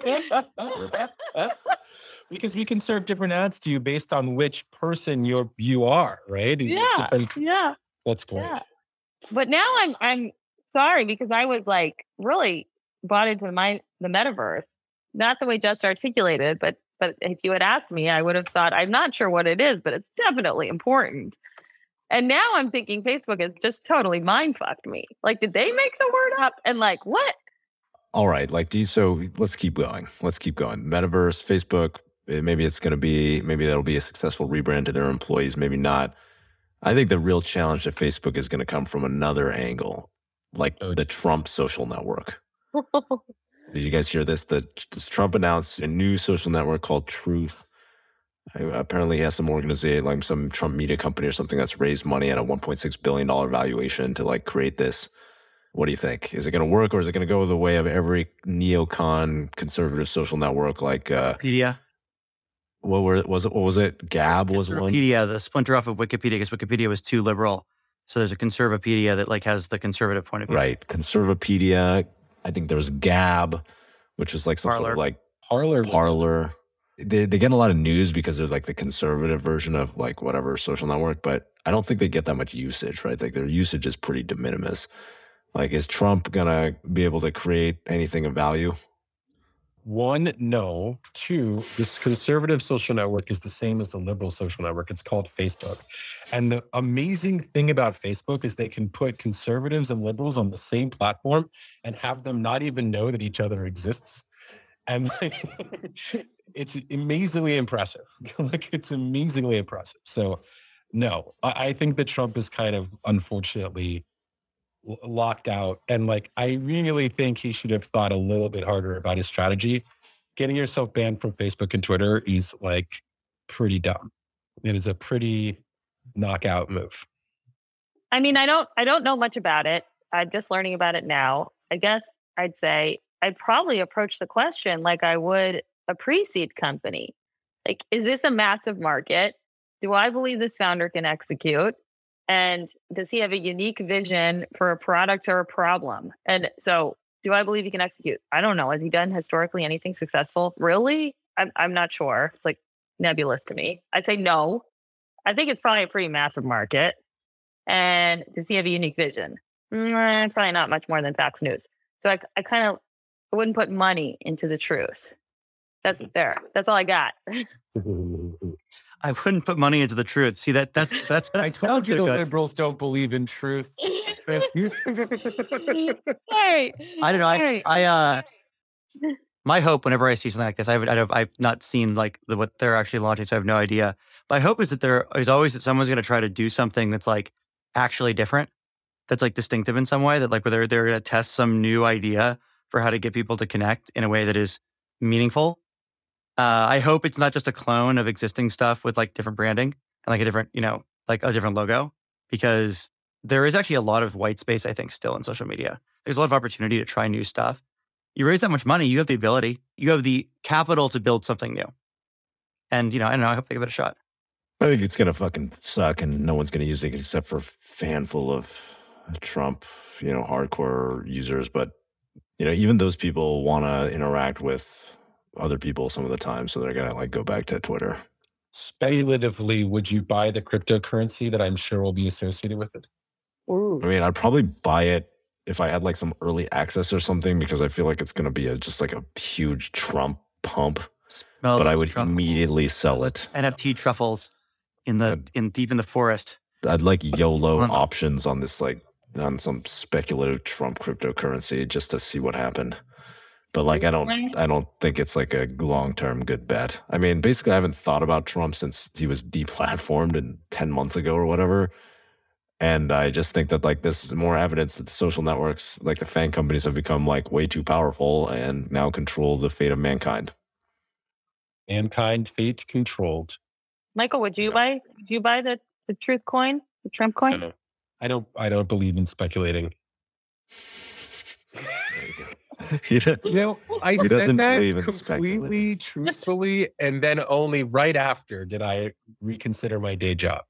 Because we can serve different ads to you based on which person you are, right? Yeah. That's great. Yeah. But now I'm sorry, because I was really bought into the metaverse. Not the way just articulated, but if you had asked me, I would have thought, I'm not sure what it is, but it's definitely important. And now I'm thinking Facebook has just totally mind-fucked me. Did they make the word up? And what? All right. So let's keep going. Metaverse, Facebook, maybe that'll be a successful rebrand to their employees, maybe not. I think the real challenge to Facebook is going to come from another angle, the Trump social network. Did you guys hear this? This Trump announced a new social network called Truth. Apparently he has some organization, some Trump media company or something that's raised money at a $1.6 billion valuation to create this. What do you think? Is it going to work, or is it going to go the way of every neocon conservative social network Wikipedia? What was it? Gab was one? Wikipedia, the splinter off of Wikipedia, because Wikipedia was too liberal. So there's a Conservapedia that has the conservative point of view. Right. Conservapedia. I think there's Gab, which is some Parler. sort of Parler. They get a lot of news because they're the conservative version of whatever social network, but I don't think they get that much usage, right? Their usage is pretty de minimis. Is Trump gonna be able to create anything of value? One, no. Two, this conservative social network is the same as the liberal social network. It's called Facebook. And the amazing thing about Facebook is they can put conservatives and liberals on the same platform and have them not even know that each other exists. And it's amazingly impressive. It's amazingly impressive. So no, I think that Trump is kind of, unfortunately, locked out. And like, I really think he should have thought a little bit harder about his strategy. Getting yourself banned from Facebook and Twitter is like pretty dumb. It is a pretty knockout move. I mean, I don't know much about it. I'm just learning about it now. I guess I'd say I'd probably approach the question like I would a pre-seed company. Like, is this a massive market? Do I believe this founder can execute? And does he have a unique vision for a product or a problem? And so, do I believe he can execute? I don't know. Has he done historically anything successful? Really? I'm not sure. It's like nebulous to me. I'd say no. I think it's probably a pretty massive market. And does he have a unique vision? Probably not much more than Fox News. So I kind of wouldn't put money into the truth. That's there. That's all I got. I wouldn't put money into the truth. See, that's I told you the liberals don't believe in truth. Sorry. I don't know. I my hope whenever I see something like this, I've not seen like what they're actually launching, so I have no idea. My hope is that there is always that someone's going to try to do something that's like actually different, that's like distinctive in some way, that like whether they're going to test some new idea for how to get people to connect in a way that is meaningful. I hope it's not just a clone of existing stuff with like different branding and like a different, like a different logo, because there is actually a lot of white space, I think, still in social media. There's a lot of opportunity to try new stuff. You raise that much money, you have the ability, you have the capital to build something new. And, I don't know, I hope they give it a shot. I think it's going to fucking suck and no one's going to use it except for a handful of Trump, hardcore users. But, even those people want to interact with other people some of the time. So they're going to like go back to Twitter. Speculatively, would you buy the cryptocurrency that I'm sure will be associated with it? I mean, I'd probably buy it if I had like some early access or something, because I feel like it's going to be just like a huge Trump pump. But I would immediately sell it. NFT truffles deep in the forest. I'd like YOLO options on this, like on some speculative Trump cryptocurrency just to see what happened. But like, I don't think it's like a long-term good bet. I mean, basically I haven't thought about Trump since he was deplatformed 10 months ago or whatever. And I just think that like this is more evidence that the social networks, like the FAANG companies, have become like way too powerful and now control the fate of mankind. Mankind fate controlled. Michael, would you buy the truth coin, the Trump coin? I don't believe in speculating. He I said that completely truthfully, and then only right after did I reconsider my day job.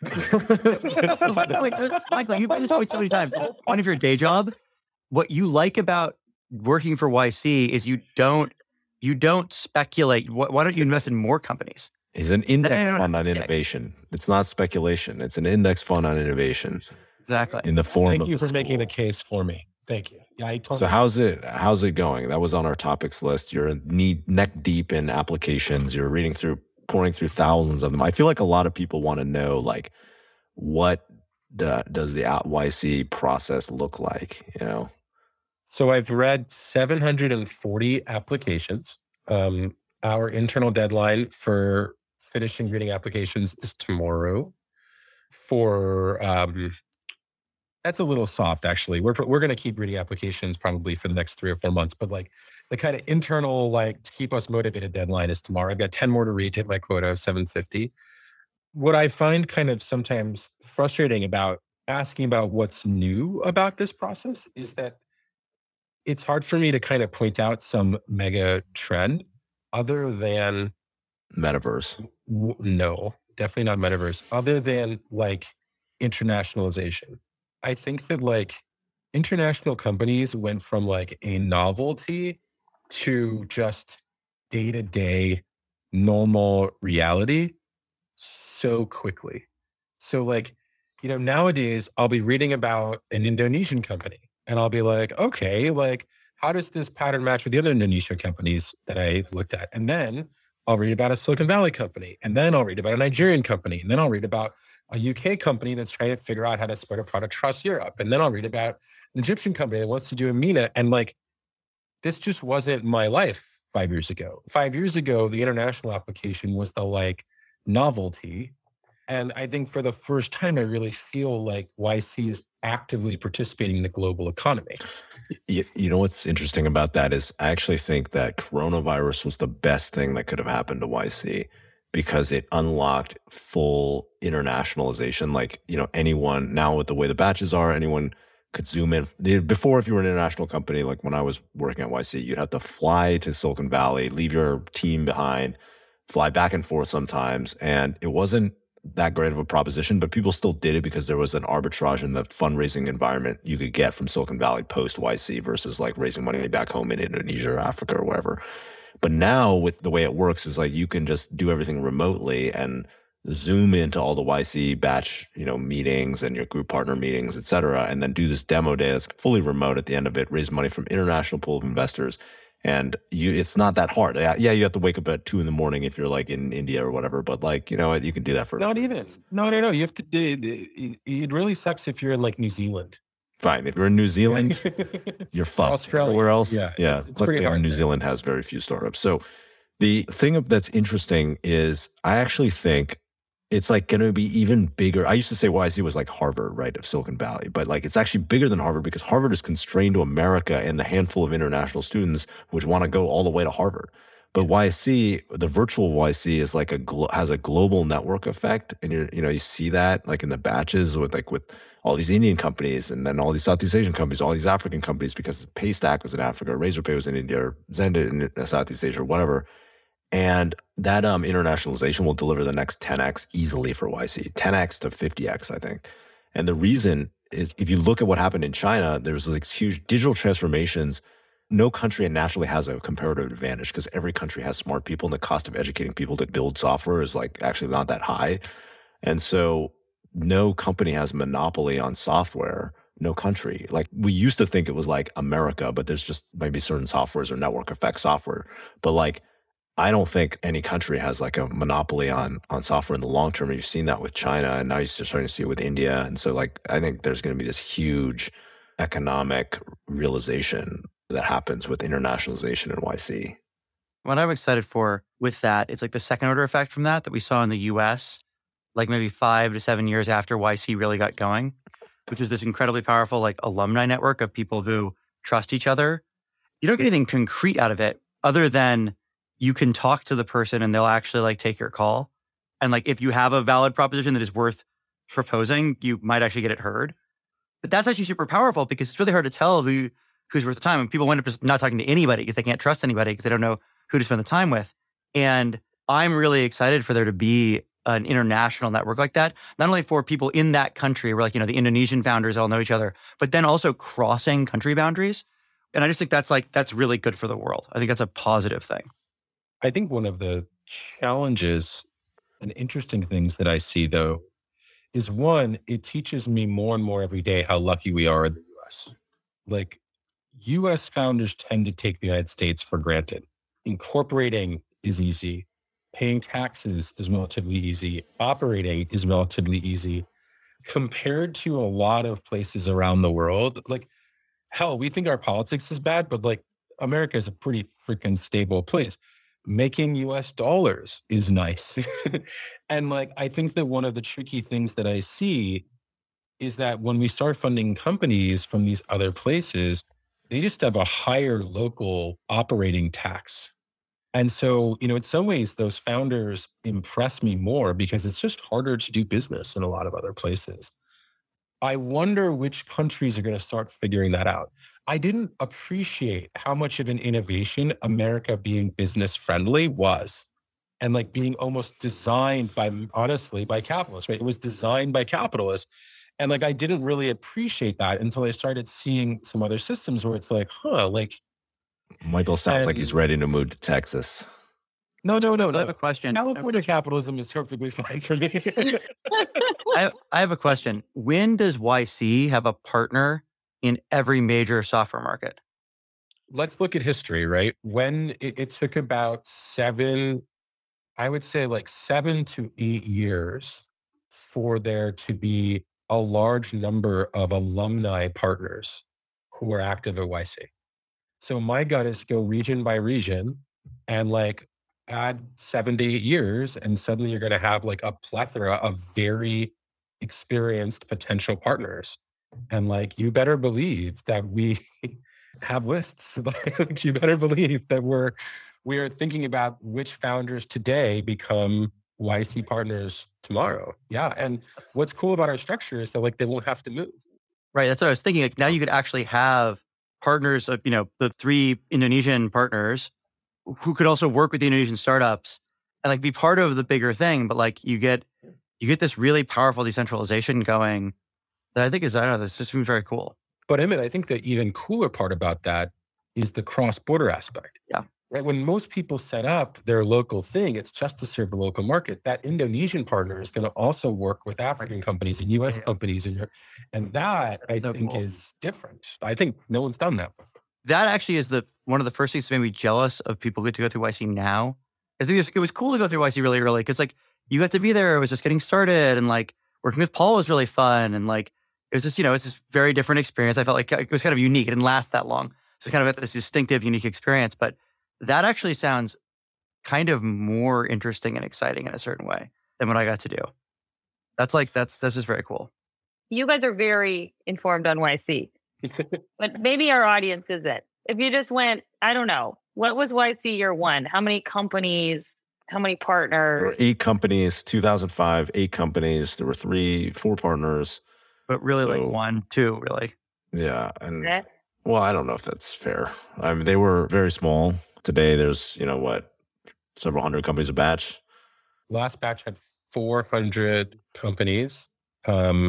Michael, you've been this point so many times. The whole point of your day job, what you like about working for YC is you don't speculate. Why don't you invest in more companies? It's an index fund on innovation. It's not speculation. It's an index fund on innovation. Exactly. In the form of Thank you for making the case for me. Thank you. Yeah, so how's it going? That was on our topics list. You're neck deep in applications. You're pouring through thousands of them. I feel like a lot of people want to know, like, what does the YC process look like? So I've read 740 applications. Our internal deadline for finishing reading applications is tomorrow. That's a little soft, actually. We're going to keep reading applications probably for the next 3 or 4 months. But like the kind of internal, like to keep us motivated deadline is tomorrow. I've got 10 more to read to hit my quota of 750. What I find kind of sometimes frustrating about asking about what's new about this process is that it's hard for me to kind of point out some mega trend other than metaverse. No, definitely not metaverse. Other than like internationalization. I think that like international companies went from like a novelty to just day-to-day normal reality so quickly. So like, nowadays I'll be reading about an Indonesian company and I'll be like, okay, like how does this pattern match with the other Indonesian companies that I looked at? And then I'll read about a Silicon Valley company, and then I'll read about a Nigerian company, and then I'll read about a UK company that's trying to figure out how to spread a product across Europe. And then I'll read about an Egyptian company that wants to do a MENA. And like, this just wasn't my life 5 years ago. 5 years ago, the international application was the like novelty. And I think for the first time, I really feel like YC is actively participating in the global economy. You know what's interesting about that is I actually think that coronavirus was the best thing that could have happened to YC because it unlocked full internationalization. Like, anyone now with the way the batches are, anyone could zoom in. Before, if you were an international company, like when I was working at YC, you'd have to fly to Silicon Valley, leave your team behind, fly back and forth sometimes. And it wasn't that great of a proposition, but people still did it because there was an arbitrage in the fundraising environment you could get from Silicon Valley post YC versus like raising money back home in Indonesia or Africa or wherever. But now with the way it works is like you can just do everything remotely and zoom into all the YC batch, meetings and your group partner meetings, et cetera, and then do this demo day that's fully remote at the end of it, raise money from international pool of investors. And it's not that hard. Yeah, you have to wake up at 2 a.m. if you're like in India or whatever, but like, you can do that for not even. No. You have to do it really sucks if you're in like New Zealand. Fine. If you're in New Zealand, you're fucked. Australia. Where else? Yeah. It's pretty hard. New Zealand has very few startups. So the thing that's interesting is I actually think it's like going to be even bigger. I used to say YC was like Harvard, right, of Silicon Valley, but like it's actually bigger than Harvard because Harvard is constrained to America and the handful of international students which want to go all the way to Harvard. But YC, the virtual YC is like has a global network effect, and you see that like in the batches with all these Indian companies and then all these Southeast Asian companies, all these African companies because Paystack was in Africa, Razorpay was in India, or Zendesk in Southeast Asia, or whatever. And that internationalization will deliver the next 10x easily for YC, 10x to 50x, I think. And the reason is if you look at what happened in China, there's like huge digital transformations. No country naturally has a comparative advantage because every country has smart people and the cost of educating people to build software is like actually not that high. And so no company has a monopoly on software, no country. Like we used to think it was like America, but there's just maybe certain softwares or network effect software. But like, I don't think any country has like a monopoly on software in the long term. You've seen that with China, and now you're starting to see it with India. And so like, I think there's going to be this huge economic realization that happens with internationalization in YC. What I'm excited for with that, it's like the second order effect from that we saw in the US, like maybe 5 to 7 years after YC really got going, which is this incredibly powerful like alumni network of people who trust each other. You don't get anything concrete out of it other than you can talk to the person and they'll actually like take your call. And like, if you have a valid proposition that is worth proposing, you might actually get it heard. But that's actually super powerful because it's really hard to tell who's worth the time. And people wind up just not talking to anybody because they can't trust anybody because they don't know who to spend the time with. And I'm really excited for there to be an international network like that, not only for people in that country where like, the Indonesian founders all know each other, but then also crossing country boundaries. And I just think that's really good for the world. I think that's a positive thing. I think one of the challenges and interesting things that I see, though, is one, it teaches me more and more every day how lucky we are in the US. Like, US founders tend to take the United States for granted. Incorporating is easy. Paying taxes is relatively easy. Operating is relatively easy. Compared to a lot of places around the world, like, hell, we think our politics is bad, but like, America is a pretty freaking stable place. Making US dollars is nice. And like, I think that one of the tricky things that I see is that when we start funding companies from these other places, they just have a higher local operating tax. And so, in some ways, those founders impress me more because it's just harder to do business in a lot of other places. I wonder which countries are going to start figuring that out. I didn't appreciate how much of an innovation America being business friendly was, and like being almost designed by capitalists, right? It was designed by capitalists. And like, I didn't really appreciate that until I started seeing some other systems where it's like, like. Michael sounds like he's ready to move to Texas. No. I have a question. California capitalism is perfectly fine for me. I have a question. When does YC have a partner in every major software market? Let's look at history, right? When it took about 7 to 8 years for there to be a large number of alumni partners who were active at YC. So my gut is go region by region and like, add 7 to 8 years, and suddenly you're going to have like a plethora of very experienced potential partners. And like, you better believe that we have lists. Like, you better believe that we are thinking about which founders today become YC partners tomorrow. Yeah. And what's cool about our structure is that like they won't have to move. Right. That's what I was thinking. Like now you could actually have partners of, the 3 Indonesian partners who could also work with the Indonesian startups and like be part of the bigger thing. But like you get this really powerful decentralization going that I think is, I don't know, this just seems very cool. But Emmett, I think the even cooler part about that is the cross-border aspect. Yeah. Right. When most people set up their local thing, it's just to serve the local market. That Indonesian partner is going to also work with African companies and US companies. And that I think cool. is different. I think no one's done that before. That actually is one of the first things that made me jealous of people who get to go through YC now. I think it was cool to go through YC really early because like you got to be there. It was just getting started and like working with Paul was really fun. And like, it was just, it's this very different experience. I felt like it was kind of unique. It didn't last that long. So kind of this distinctive, unique experience. But that actually sounds kind of more interesting and exciting in a certain way than what I got to do. That's just very cool. You guys are very informed on YC, but maybe our audience isn't. If you just went, I don't know, what was YC year 1? How many companies? How many partners? There were 8 companies, 2005, 8 companies. There were 4 partners. But really like 1, 2, really. Yeah. And well, I don't know if that's fair. I mean, they were very small. Today, there's, several hundred companies a batch. Last batch had 400 companies, had,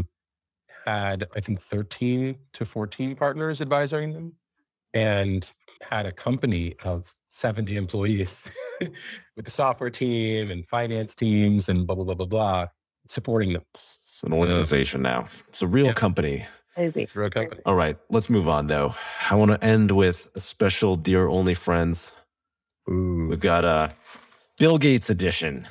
I think, 13 to 14 partners advising them, and had a company of 70 employees with the software team and finance teams and blah, blah, blah, blah, blah, supporting them. It's an organization now. It's a real company. It's a real company. All right, let's move on, though. I want to end with a special Dear Only Friends. Ooh. We've got a Bill Gates edition.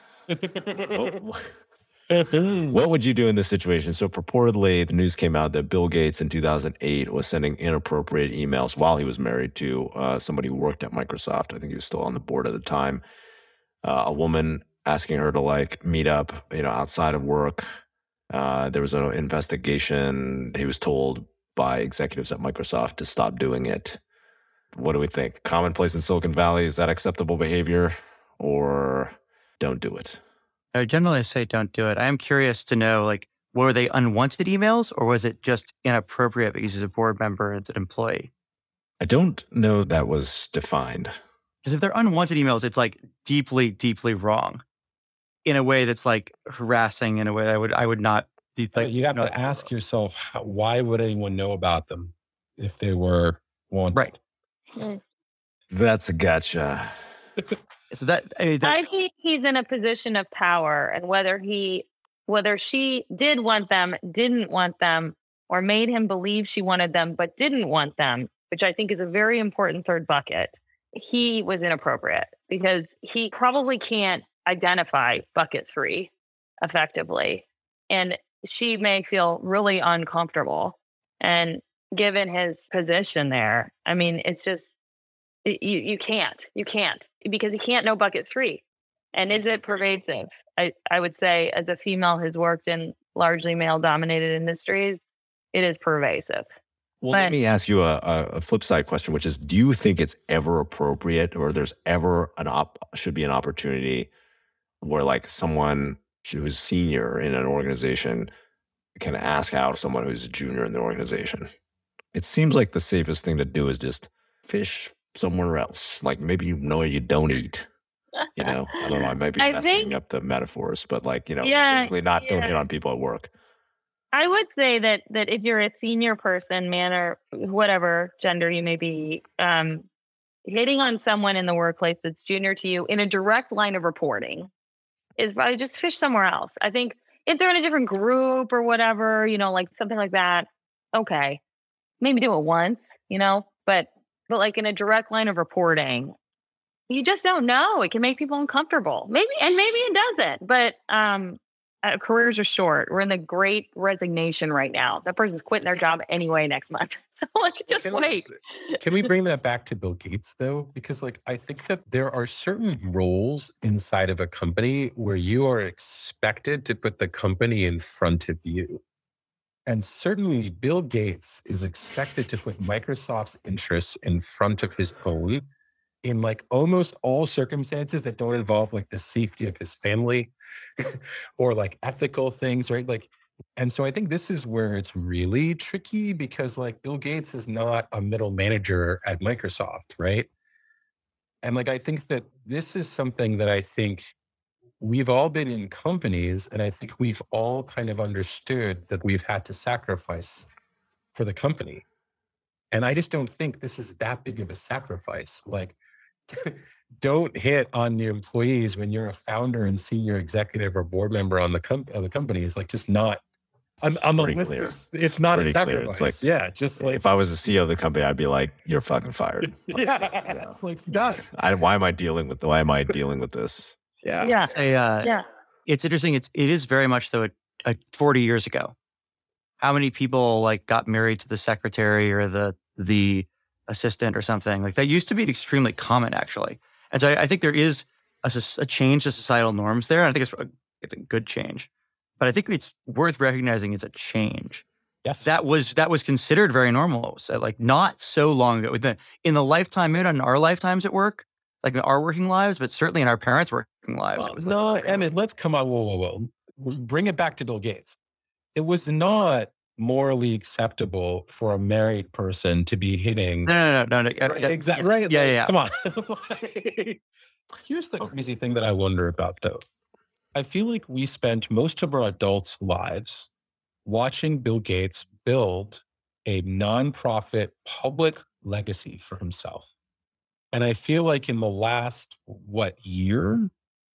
What would you do in this situation? So purportedly, the news came out that Bill Gates in 2008 was sending inappropriate emails while he was married to somebody who worked at Microsoft. I think he was still on the board at the time. A woman asking her to like meet up, outside of work. There was an investigation. He was told by executives at Microsoft to stop doing it. What do we think? Commonplace in Silicon Valley, is that acceptable behavior or don't do it? I would generally say don't do it. I am curious to know, like, were they unwanted emails or was it just inappropriate because he's a board member and it's an employee? I don't know that was defined. Because if they're unwanted emails, it's like deeply, deeply wrong in a way that's like harassing in a way I would not. Like, you have to ask yourself, why would anyone know about them if they were wanted? Right. That's a gotcha. So I think he's in a position of power, and whether she did want them, didn't want them, or made him believe she wanted them but didn't want them, which I think is a very important third bucket, he was inappropriate because he probably can't identify bucket 3 effectively. And she may feel really uncomfortable. And given his position there, I mean, it's just, you can't because he can't know bucket 3. And is it pervasive? I would say, as a female who's worked in largely male dominated industries, it is pervasive. Well, let me ask you a flip side question, which is, do you think it's ever appropriate or there's ever should be an opportunity where like someone who's senior in an organization can ask out someone who's a junior in the organization? It seems like the safest thing to do is just fish somewhere else. Like maybe you don't eat. I don't know. I might be messing up the metaphors, but like, basically don't hit on people at work. I would say that if you're a senior person, man or whatever gender you may be, hitting on someone in the workplace that's junior to you in a direct line of reporting is probably just fish somewhere else. I think if they're in a different group or whatever, like something like that, okay, maybe do it once, but like in a direct line of reporting, you just don't know. It can make people uncomfortable. Maybe it doesn't. But careers are short. We're in the great resignation right now. That person's quitting their job anyway next month. So like, just wait. Can we bring that back to Bill Gates though? Because like, I think that there are certain roles inside of a company where you are expected to put the company in front of you. And certainly Bill Gates is expected to put Microsoft's interests in front of his own in like almost all circumstances that don't involve like the safety of his family or like ethical things, right? Like, and so I think this is where it's really tricky because like Bill Gates is not a middle manager at Microsoft, right? And like, I think that this is something that I think we've all been in companies and I think we've all kind of understood that we've had to sacrifice for the company. And I just don't think this is that big of a sacrifice. Like, don't hit on the employees when you're a founder and senior executive or board member on the company. Is like just not on the list. Clear. It's not Pretty a sacrifice. clear. It's like, yeah, just like if I was the CEO of the company, I'd be like, "You're fucking fired." yeah, it's like done. Why am I dealing with this? Yeah, It's interesting. It is very much though. 40 years ago, how many people like got married to the secretary or the assistant or something like that used to be extremely common actually. And so I think there is a change to societal norms there. And I think it's a good change, but I think it's worth recognizing it's a change. yes, That was considered very normal. So like not so long ago in the lifetime, maybe not in our lifetimes at work, like in our working lives, but certainly in our parents' working lives. well, no, Emmett, let's come on. Whoa. Bring it back to Bill Gates. It was not morally acceptable for a married person to be hitting. No. Right, exactly. Right. Yeah. Come on. Here's the crazy thing that I wonder about though. I feel like we spent most of our adults' lives watching Bill Gates build a nonprofit public legacy for himself. And I feel like in the last, year,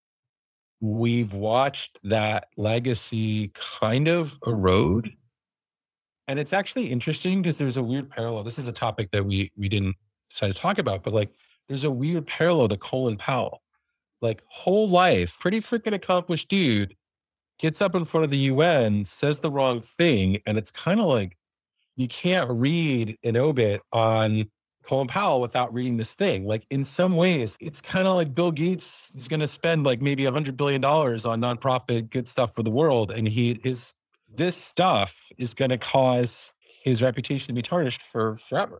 we've watched that legacy kind of erode. And it's actually interesting because there's a weird parallel. This is a topic that we didn't decide to talk about, but like there's a weird parallel to Colin Powell. Like whole life, pretty freaking accomplished dude, gets up in front of the UN, says the wrong thing. And it's kind of like, you can't read an obit on Colin Powell without reading this thing. Like in some ways, it's kind of like Bill Gates is going to spend like maybe $100 billion on nonprofit good stuff for the world. And this stuff is going to cause his reputation to be tarnished for forever.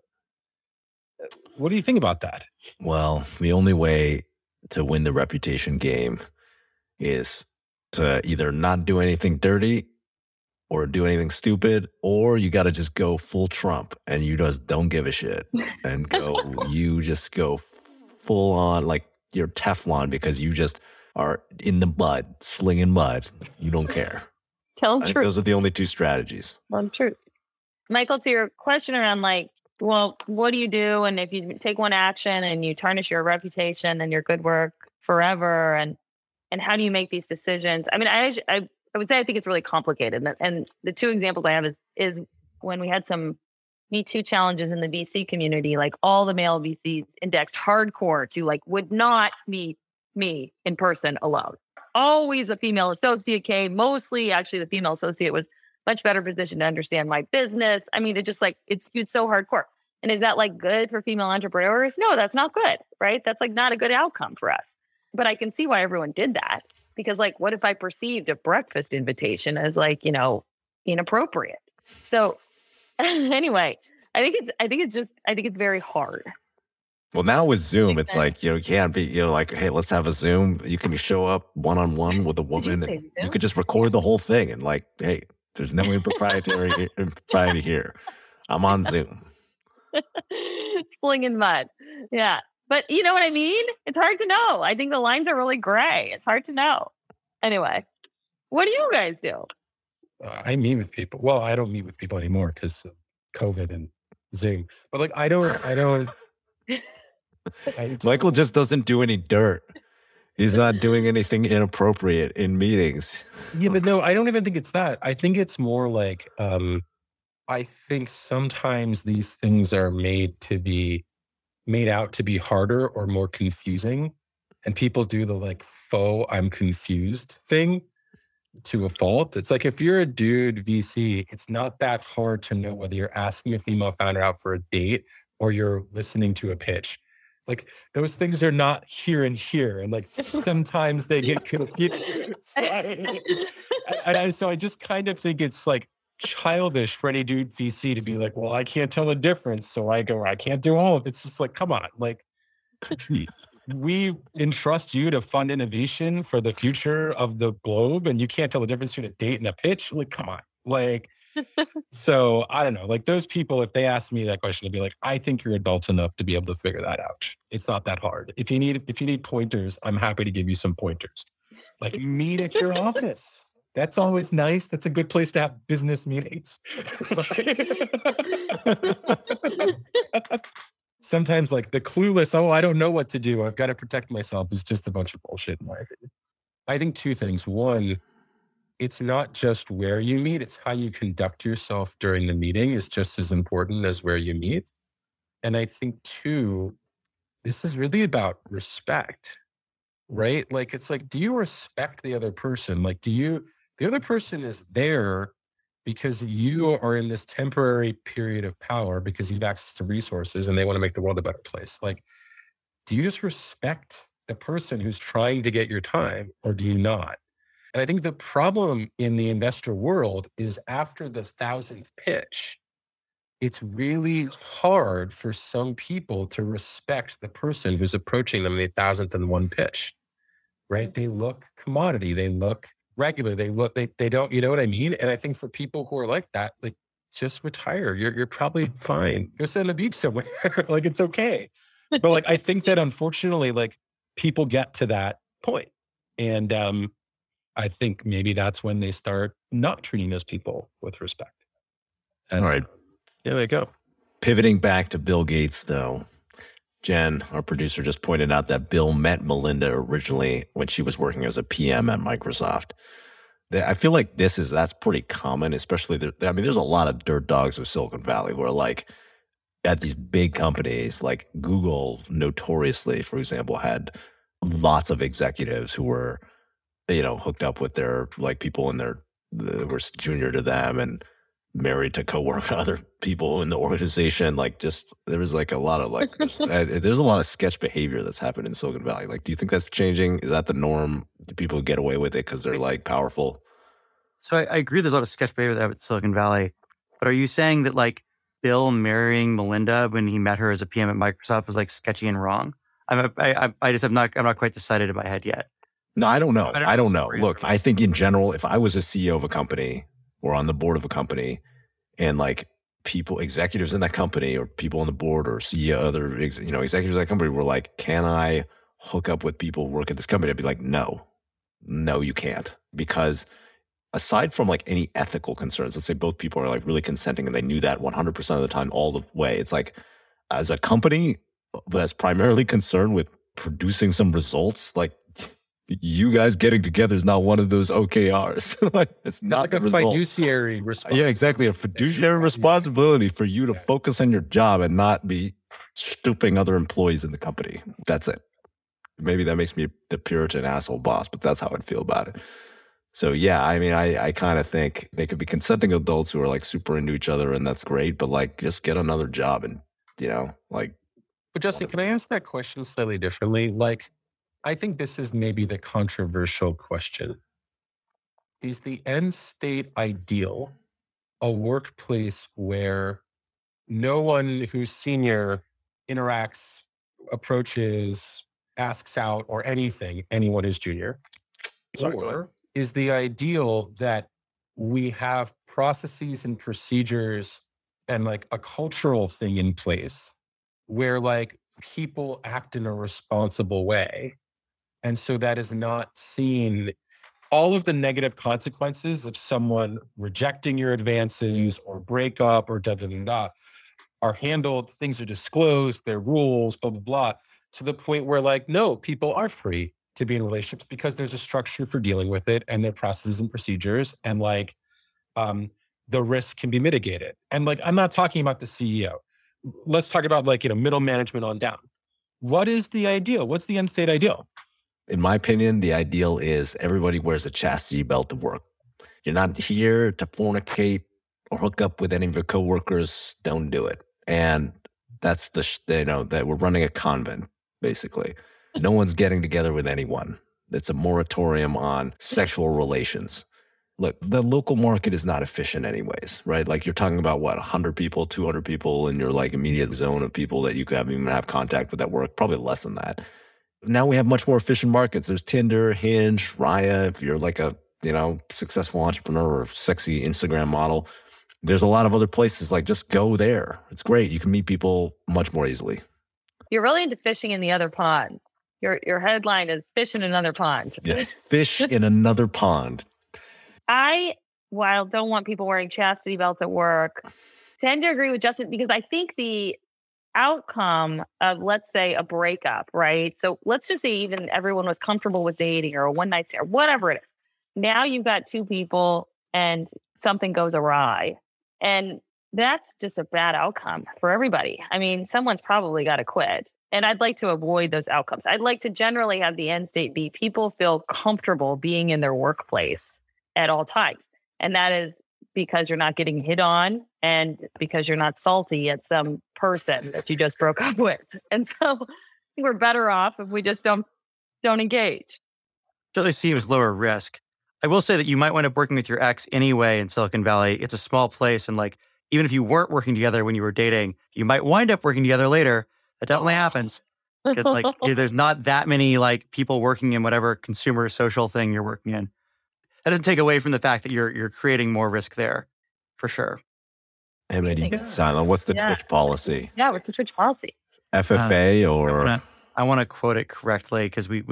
What do you think about that? Well, the only way to win the reputation game is to either not do anything dirty or do anything stupid, or you got to just go full Trump and you just don't give a shit and you just go full on like you're Teflon because you just are in the mud, slinging mud. You don't care. Tell I them think truth. those are the only two strategies. Tell them truth. Michael, to your question around like, well, what do you do? And if you take one action and you tarnish your reputation and your good work forever, and how do you make these decisions? I mean, I would say I think it's really complicated. And the two examples I have is when we had some Me Too challenges in the VC community, like all the male VCs indexed hardcore to like would not meet me in person alone. Always a female associate came. Mostly, actually, the female associate was much better positioned to understand my business. I mean, it's skewed so hardcore. And is that like good for female entrepreneurs? No, that's not good, right? That's like not a good outcome for us. But I can see why everyone did that. Because like, what if I perceived a breakfast invitation as like, inappropriate? So anyway, I think it's very hard. Well, now with Zoom, it's like, you can't be, like, hey, let's have a Zoom. You can show up one-on-one with a woman. And you could just record the whole thing and like, hey, there's no impropriety here. I'm on Zoom. Slinging mud. Yeah. But you know what I mean? It's hard to know. I think the lines are really gray. It's hard to know. Anyway, what do you guys do? I meet with people. Well, I don't meet with people anymore because of COVID and Zoom. But like, I don't. Michael just doesn't do any dirt. He's not doing anything inappropriate in meetings. Yeah, but no, I don't even think it's that. I think it's more like, I think sometimes these things are made out to be harder or more confusing. And people do the like faux I'm confused thing. to a fault. It's like if you're a dude VC, it's not that hard to know whether you're asking a female founder out for a date or you're listening to a pitch. Like those things are not here and here. And like sometimes they get confused. So I just kind of think it's like childish for any dude VC to be like, well, I can't tell the difference. So I can't do all of it. It's just like, come on, like we entrust you to fund innovation for the future of the globe and you can't tell the difference between a date and a pitch. Like, come on. Like, so I don't know, like those people, if they ask me that question, I'd be like, I think you're adult enough to be able to figure that out. It's not that hard. If you need pointers, I'm happy to give you some pointers. Like meet at your office. That's always nice. That's a good place to have business meetings. Sometimes like the clueless, oh, I don't know what to do, I've got to protect myself, is just a bunch of bullshit in my opinion. I think two things. One, it's not just where you meet, it's how you conduct yourself during the meeting is just as important as where you meet. And I think two, this is really about respect, right? Like, it's like, do you respect the other person? Like, the other person is there because you are in this temporary period of power because you have access to resources and they want to make the world a better place. Like, do you just respect the person who's trying to get your time or do you not? And I think the problem in the investor world is after the 1,000th pitch, it's really hard for some people to respect the person who's approaching them in the 1,000th pitch, right? They look commodity, they look regular, they don't, you know what I mean? And I think for people who are like that, like just retire. You're probably fine. Go sit on the beach somewhere. Like it's okay. But like, I think that unfortunately, like people get to that point. And I think maybe that's when they start not treating those people with respect. All right. There they go. Pivoting back to Bill Gates, though, Jen, our producer, just pointed out that Bill met Melinda originally when she was working as a PM at Microsoft. I feel like that's pretty common, especially there's a lot of dirt dogs with Silicon Valley who are like at these big companies like Google notoriously, for example, had lots of executives who were, hooked up with their like people in were junior to them and married to other people in the organization. Like just, there was like a lot of like, there's a lot of sketch behavior that's happened in Silicon Valley. Like, do you think that's changing? Is that the norm? Do people get away with it because they're like powerful? So I agree there's a lot of sketch behavior there with Silicon Valley, but are you saying that like Bill marrying Melinda when he met her as a PM at Microsoft was like sketchy and wrong? I'm not quite decided in my head yet. No, I don't know. I don't know. Look, I think in general, if I was a CEO of a company or on the board of a company and like executives in that company or people on the board or CEO, other executives of that company were like, can I hook up with people who work at this company? I'd be like, no, you can't. Because aside from like any ethical concerns, let's say both people are like really consenting and they knew that 100% of the time all the way. It's like as a company that's primarily concerned with producing some results, like you guys getting together is not one of those OKRs. Like it's not like a fiduciary responsibility. Yeah, exactly. A fiduciary responsibility for you to focus on your job and not be stooping other employees in the company. That's it. Maybe that makes me the Puritan asshole boss, but that's how I'd feel about it. So yeah, I mean, I kind of think they could be consenting adults who are like super into each other and that's great, but like just get another job and, like. But Justin, can I ask that question slightly differently? Like, I think this is maybe the controversial question. Is the end state ideal a workplace where no one who's senior interacts, approaches, asks out, or anyone who's junior? Or is the ideal that we have processes and procedures and like a cultural thing in place where like people act in a responsible way? And so that is not seen, all of the negative consequences of someone rejecting your advances or breakup or are handled, things are disclosed, there are rules, blah, blah, blah, to the point where like, no, people are free to be in relationships because there's a structure for dealing with it and there are processes and procedures and like the risk can be mitigated. And like, I'm not talking about the CEO. Let's talk about like, middle management on down. What is the ideal? What's the end state ideal? In my opinion, the ideal is everybody wears a chastity belt to work. You're not here to fornicate or hook up with any of your coworkers. Don't do it. And that's that we're running a convent, basically. No one's getting together with anyone. It's a moratorium on sexual relations. Look, the local market is not efficient anyways, right? Like you're talking about 100 people, 200 people in your like immediate zone of people that you could even have contact with at work, probably less than that. Now we have much more efficient markets. There's Tinder, Hinge, Raya. If you're like a, successful entrepreneur or sexy Instagram model, there's a lot of other places. Like just go there. It's great. You can meet people much more easily. You're really into fishing in the other pond. Your headline is fish in another pond. Yes, fish in another pond. While don't want people wearing chastity belts at work, tend to agree with Justin because I think the outcome of, let's say, a breakup, right? So let's just say even everyone was comfortable with dating or a one night stand or whatever it is. Now you've got two people and something goes awry. And that's just a bad outcome for everybody. I mean, someone's probably got to quit. And I'd like to avoid those outcomes. I'd like to generally have the end state be people feel comfortable being in their workplace at all times. And that is because you're not getting hit on and because you're not salty at some person that you just broke up with. And so I think we're better off if we just don't engage. Certainly seems lower risk. I will say that you might wind up working with your ex anyway in Silicon Valley. It's a small place. And like, even if you weren't working together when you were dating, you might wind up working together later. That definitely happens. Because like, there's not that many like people working in whatever consumer social thing you're working in. That doesn't take away from the fact that you're creating more risk there, for sure. Hey, man, you get silent. What's the Twitch policy? Yeah, what's the Twitch policy? FFA or? I want to quote it correctly because we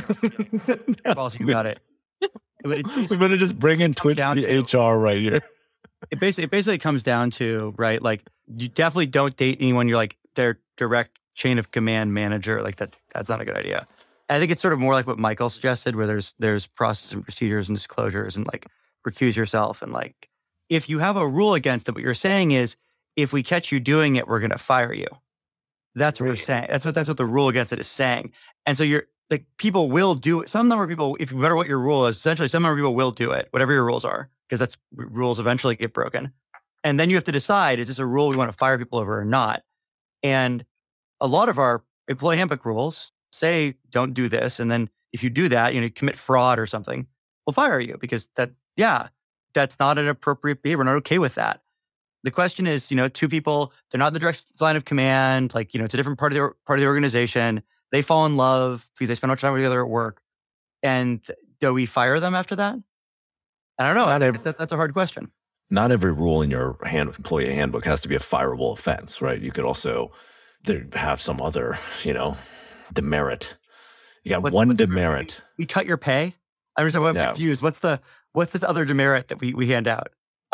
policy got it. We're going to just bring in Twitch HR right here. It basically comes down to, right, like you definitely don't date anyone you're like their direct chain of command manager. Like that's not a good idea. I think it's sort of more like what Michael suggested, where there's process and procedures and disclosures and like recuse yourself. And like, if you have a rule against it, what you're saying is, if we catch you doing it, we're going to fire you. That's what you're saying. That's what the rule against it is saying. And so you're like, people will do it. Some number of people, if no matter what your rule is, essentially some number of people will do it, whatever your rules are, because that's rules eventually get broken. And then you have to decide, is this a rule we want to fire people over or not? And a lot of our employee handbook rules say, don't do this. And then if you do that, commit fraud or something, we'll fire you because that's not an appropriate behavior. We're not okay with that. The question is, two people, they're not in the direct line of command, like, it's a different part of the organization. They fall in love because they spend much time together at work. And do we fire them after that? I don't know. That's a hard question. Not every rule in your employee handbook has to be a fireable offense, right? You could also have some other, demerit. You got one demerit. We cut your pay? I'm confused. What's this other demerit that we hand out?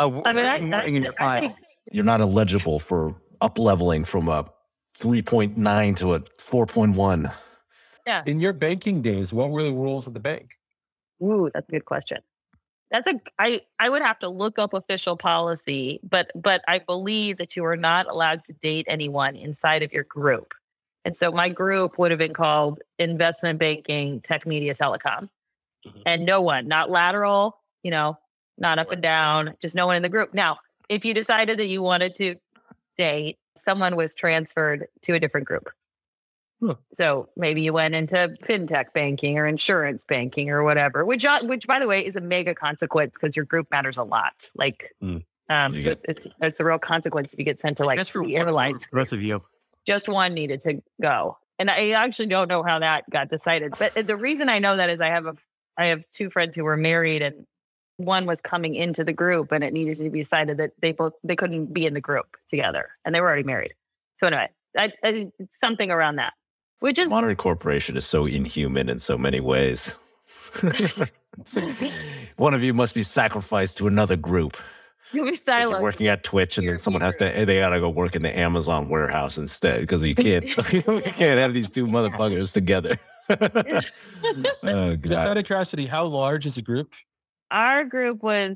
In your file. You're not eligible for up-leveling from a 3.9 to a 4.1. Yeah. In your banking days, what were the rules of the bank? Ooh, that's a good question. I would have to look up official policy, but I believe that you are not allowed to date anyone inside of your group. And so my group would have been called Investment Banking, Tech Media, Telecom. And no one, not lateral, not up and down, just no one in the group. Now, if you decided that you wanted to date, someone was transferred to a different group. So maybe you went into fintech banking or insurance banking or whatever, which by the way is a mega consequence because your group matters a lot. Like, it's a real consequence if you get sent to like the airlines. Both of you. Just one needed to go, and I actually don't know how that got decided. But the reason I know that is I have two friends who were married, and one was coming into the group, and it needed to be decided that they couldn't be in the group together, and they were already married. So anyway, something around that. Which is modern corporation is so inhuman in so many ways. One of you must be sacrificed to another group. You'll be siloed. Like working at Twitch, and then someone they gotta go work in the Amazon warehouse instead because you can't have these two motherfuckers together. Just out of curiosity, how large is a group? Our group was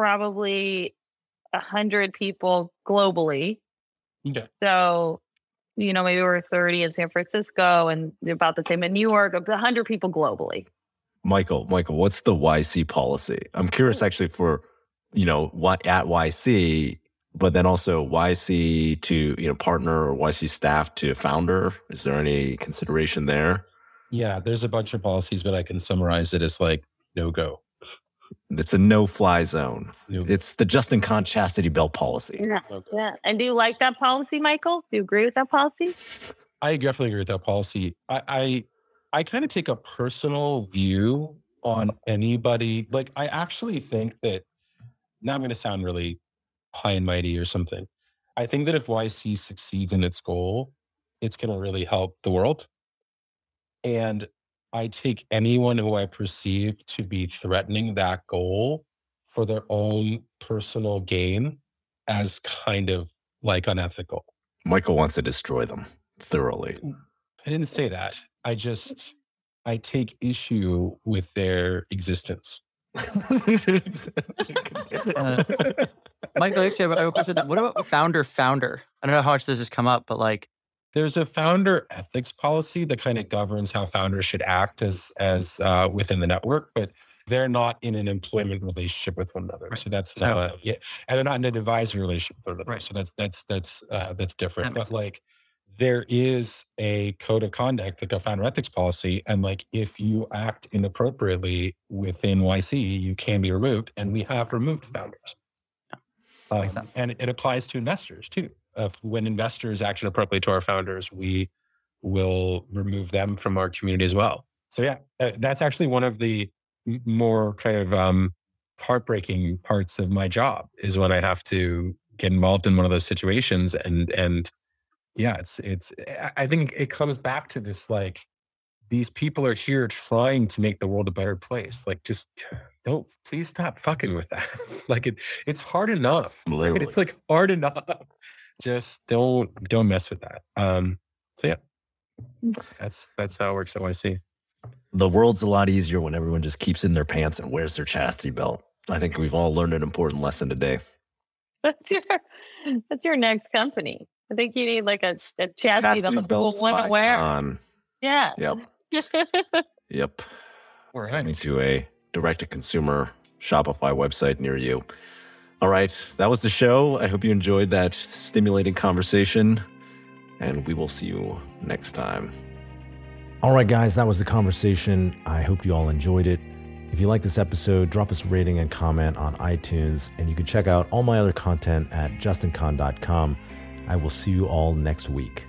probably 100 people globally. Okay. So maybe we're 30 in San Francisco and about the same in New York, 100 people globally. Michael, what's the YC policy? I'm curious actually for, at YC, but then also YC to, partner or YC staff to founder. Is there any consideration there? Yeah, there's a bunch of policies, but I can summarize it as like no go. It's a no-fly zone. No. It's the Justin Kan chastity belt policy. Yeah. Yeah. And do you like that policy, Michael? Do you agree with that policy? I definitely agree with that policy. I kind of take a personal view on anybody. Like, I actually think that, now I'm going to sound really high and mighty or something. I think that if YC succeeds in its goal, it's going to really help the world. And I take anyone who I perceive to be threatening that goal for their own personal gain as kind of like unethical. Michael wants to destroy them thoroughly. I didn't say that. I take issue with their existence. Michael, actually, I have a question. What about founder? I don't know how much this has come up, but like, there's a founder ethics policy that kind of governs how founders should act as within the network, but they're not in an employment relationship with one another. So that's not, and they're not in an advisory relationship with one another. Right. So that's different. But like, there is a code of conduct, like a founder ethics policy, and like if you act inappropriately within YC, you can be removed, and we have removed founders. Makes sense. And it applies to investors too. When investors act inappropriately to our founders, we will remove them from our community as well. So yeah, that's actually one of the more kind of heartbreaking parts of my job is when I have to get involved in one of those situations. And yeah, it's. I think it comes back to this, like, these people are here trying to make the world a better place. Like, just please stop fucking with that. Like it's hard enough. Right? It's like hard enough. Just don't mess with that. So yeah, that's how it works at YC. The world's a lot easier when everyone just keeps in their pants and wears their chastity belt. I think we've all learned an important lesson today. That's your next company. I think you need like a chastity belt people want to wear. Yeah. Yep. Yep. All right. Coming to a direct-to-consumer Shopify website near you. All right, that was the show. I hope you enjoyed that stimulating conversation, and we will see you next time. All right, guys, that was the conversation. I hope you all enjoyed it. If you like this episode, drop us a rating and comment on iTunes, and you can check out all my other content at justinkan.com. I will see you all next week.